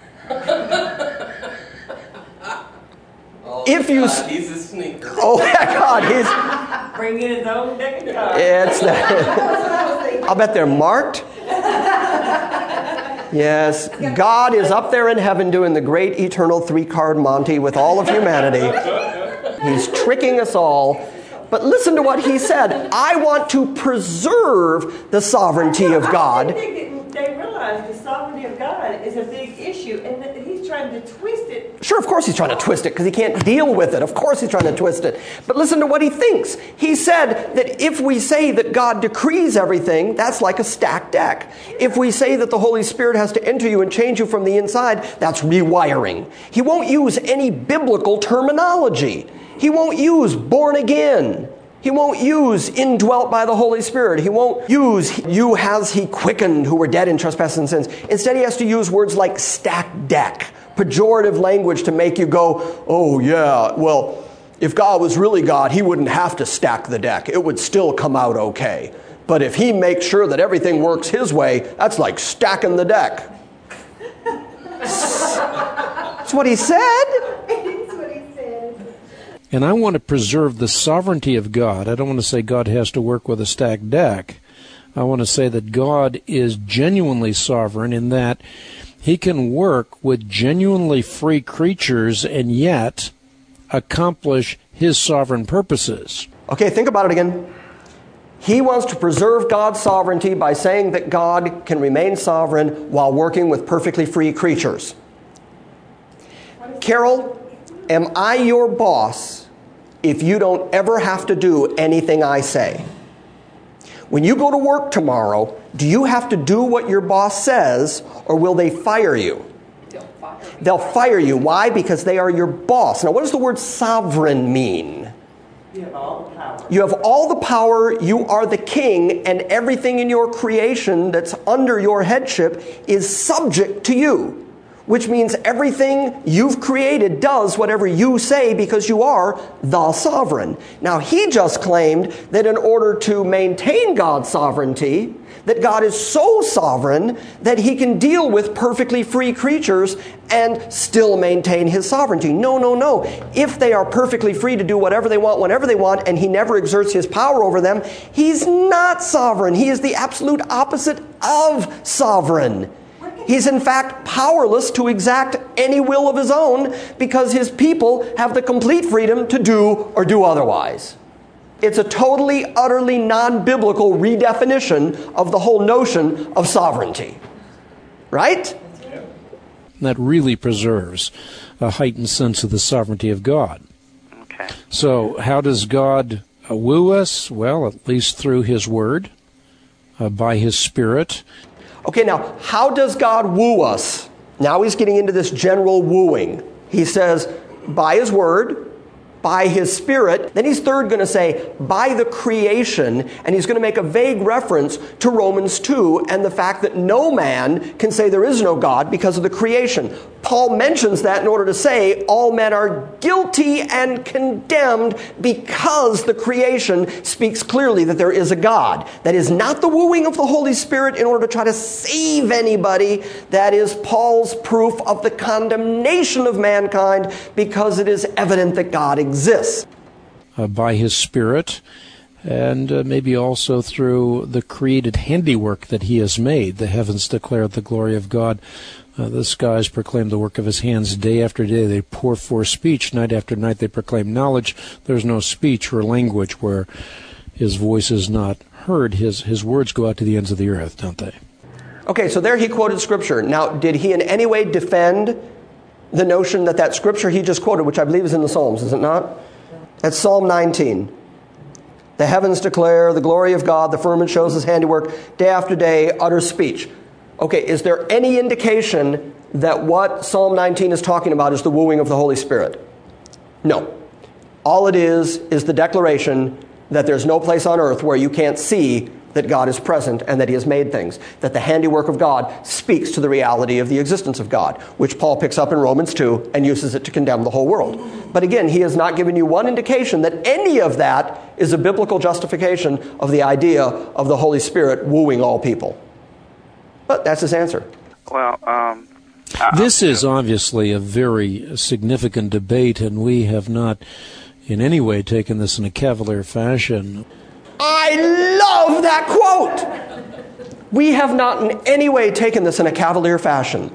Oh, if you, God, he's a sneaker. Oh, God, he's bringing his own deck of cards. It's that. I'll bet they're marked. Yes, God is up there in heaven doing the great eternal three-card Monty with all of humanity. He's tricking us all. But listen to what he said. I want to preserve the sovereignty of God. I think they realize the sovereignty of God is a big issue, and that he's trying to twist it. Sure, of course he's trying to twist it, because he can't deal with it. Of course he's trying to twist it. But listen to what he thinks. He said that if we say that God decrees everything, that's like a stacked deck. If we say that the Holy Spirit has to enter you and change you from the inside, that's rewiring. He won't use any biblical terminology. He won't use born again. He won't use indwelt by the Holy Spirit. He won't use you has he quickened who were dead in trespasses and sins. Instead, he has to use words like stacked deck, pejorative language to make you go, oh yeah, well, if God was really God, he wouldn't have to stack the deck. It would still come out okay. But if he makes sure that everything works his way, that's like stacking the deck. That's what he said. And I want to preserve the sovereignty of God. I don't want to say God has to work with a stacked deck. I want to say that God is genuinely sovereign in that he can work with genuinely free creatures and yet accomplish his sovereign purposes. Okay, think about it again. He wants to preserve God's sovereignty by saying that God can remain sovereign while working with perfectly free creatures. Carol, am I your boss if you don't ever have to do anything I say? When you go to work tomorrow, do you have to do what your boss says, or will they fire you? They'll fire you. They'll fire you. Why? Because they are your boss. Now, what does the word sovereign mean? You have all the power. You have all the power. You are the king, and everything in your creation that's under your headship is subject to you. which means everything you've created does whatever you say because you are the sovereign. Now, he just claimed that in order to maintain God's sovereignty, that God is so sovereign that he can deal with perfectly free creatures and still maintain his sovereignty. No, no, no. If they are perfectly free to do whatever they want, whenever they want, and he never exerts his power over them, he's not sovereign. He is the absolute opposite of sovereign. He's in fact powerless to exact any will of his own because his people have the complete freedom to do or do otherwise. It's a totally, utterly non-biblical redefinition of the whole notion of sovereignty. Right? That really preserves a heightened sense of the sovereignty of God. Okay. So how does God uh, woo us? Well, at least through his word, uh, by his Spirit. Okay, now, how does God woo us? Now he's getting into this general wooing. He says, by his word, by his Spirit. Then he's third going to say, by the creation, and he's going to make a vague reference to Romans two and the fact that no man can say there is no God because of the creation. Paul mentions that in order to say all men are guilty and condemned because the creation speaks clearly that there is a God. That is not the wooing of the Holy Spirit in order to try to save anybody. That is Paul's proof of the condemnation of mankind because it is evident that God exists. Uh, by his Spirit, and uh, maybe also through the created handiwork that he has made. The heavens declare the glory of God. Uh, the skies proclaim the work of his hands. Day after day they pour forth speech. Night after night they proclaim knowledge. There's no speech or language where his voice is not heard. His, his words go out to the ends of the earth, don't they? Okay, so there he quoted Scripture. Now, did he in any way defend the notion that that Scripture he just quoted, which I believe is in the Psalms, is it not? That's Psalm nineteen. The heavens declare the glory of God. The firmament shows his handiwork. Day after day utters speech. Okay, is there any indication that what Psalm nineteen is talking about is the wooing of the Holy Spirit? No. All it is is the declaration that there's no place on earth where you can't see that God is present and that he has made things. That the handiwork of God speaks to the reality of the existence of God, which Paul picks up in Romans two and uses it to condemn the whole world. But again, he has not given you one indication that any of that is a biblical justification of the idea of the Holy Spirit wooing all people. But that's his answer. Well, um... This is obviously a very significant debate, and we have not in any way taken this in a cavalier fashion. I love that quote! We have not in any way taken this in a cavalier fashion.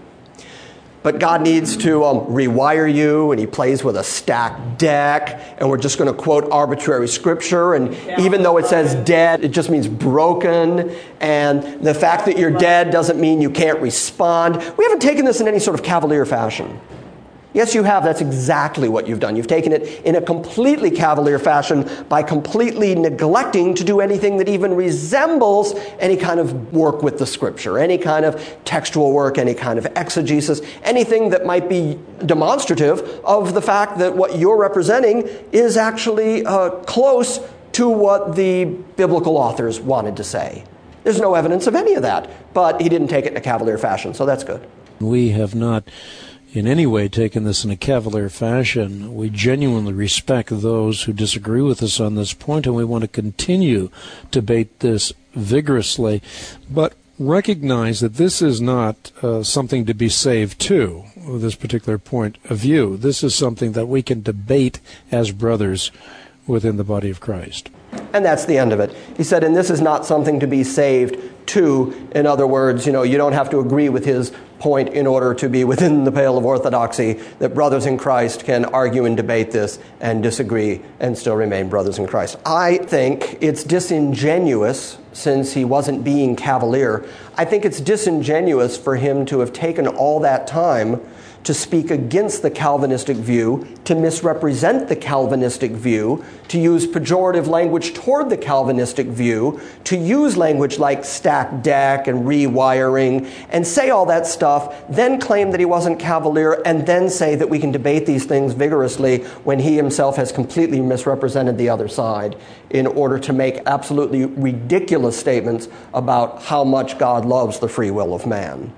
But God needs to um, rewire you, and he plays with a stacked deck, and we're just going to quote arbitrary scripture, and even though it says dead, it just means broken, and the fact that you're dead doesn't mean you can't respond. We haven't taken this in any sort of cavalier fashion. Yes, you have. That's exactly what you've done. You've taken it in a completely cavalier fashion by completely neglecting to do anything that even resembles any kind of work with the Scripture, any kind of textual work, any kind of exegesis, anything that might be demonstrative of the fact that what you're representing is actually uh, close to what the biblical authors wanted to say. There's no evidence of any of that, but he didn't take it in a cavalier fashion, so that's good. We have not in any way taken this in a cavalier fashion. We genuinely respect those who disagree with us on this point, and we want to continue to debate this vigorously, but recognize that this is not uh, something to be saved to, this particular point of view. This is something that we can debate as brothers within the body of Christ. And that's the end of it. He said, and this is not something to be saved to. In other words, you know, you don't have to agree with his point in order to be within the pale of orthodoxy, that brothers in Christ can argue and debate this and disagree and still remain brothers in Christ. I think it's disingenuous, since he wasn't being cavalier, I think it's disingenuous for him to have taken all that time to speak against the Calvinistic view, to misrepresent the Calvinistic view, to use pejorative language toward the Calvinistic view, to use language like stacked deck and rewiring, and say all that stuff, then claim that he wasn't cavalier, and then say that we can debate these things vigorously when he himself has completely misrepresented the other side in order to make absolutely ridiculous statements about how much God loves the free will of man.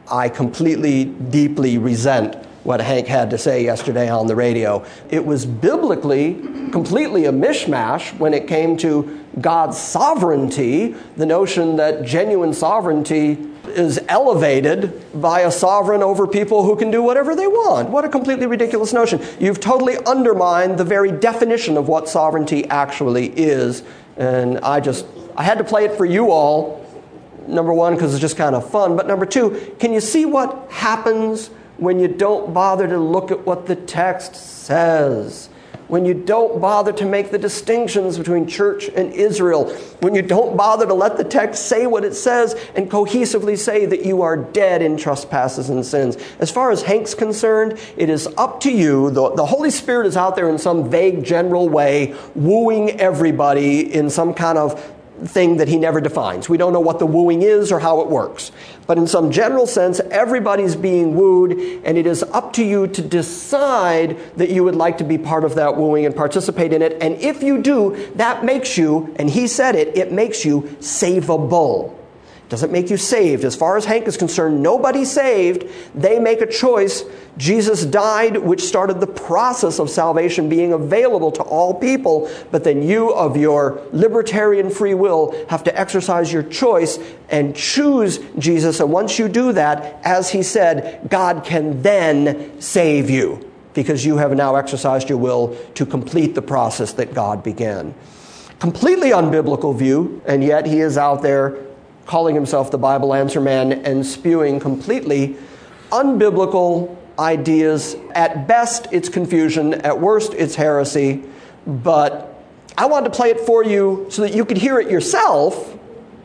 I completely, deeply resent what Hank had to say yesterday on the radio. It was biblically completely a mishmash when it came to God's sovereignty, the notion that genuine sovereignty is elevated by a sovereign over people who can do whatever they want. What a completely ridiculous notion. You've totally undermined the very definition of what sovereignty actually is. And I just, I had to play it for you all. Number one, because it's just kind of fun. But number two, can you see what happens when you don't bother to look at what the text says? When you don't bother to make the distinctions between church and Israel? When you don't bother to let the text say what it says and cohesively say that you are dead in trespasses and sins? As far as Hank's concerned, it is up to you. The, the Holy Spirit is out there in some vague general way, wooing everybody in some kind of thing that he never defines. We don't know what the wooing is or how it works. But in some general sense, everybody's being wooed, and it is up to you to decide that you would like to be part of that wooing and participate in it. And if you do, that makes you, and he said it, it makes you savable. Doesn't make you saved. As far as Hank is concerned, nobody's saved. They make a choice. Jesus died, which started the process of salvation being available to all people. But then you, of your libertarian free will, have to exercise your choice and choose Jesus. And once you do that, as he said, God can then save you, because you have now exercised your will to complete the process that God began. Completely unbiblical view, and yet he is out there calling himself the Bible answer man and spewing completely unbiblical ideas. At best, it's confusion. At worst, it's heresy. But I wanted to play it for you so that you could hear it yourself.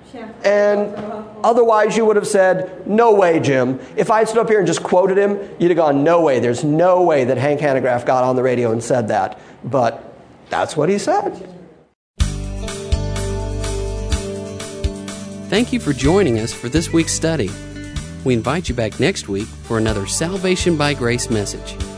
And otherwise, you would have said, no way, Jim. If I had stood up here and just quoted him, you'd have gone, no way. There's no way that Hank Hanegraaff got on the radio and said that. But that's what he said. Thank you for joining us for this week's study. We invite you back next week for another Salvation by Grace message.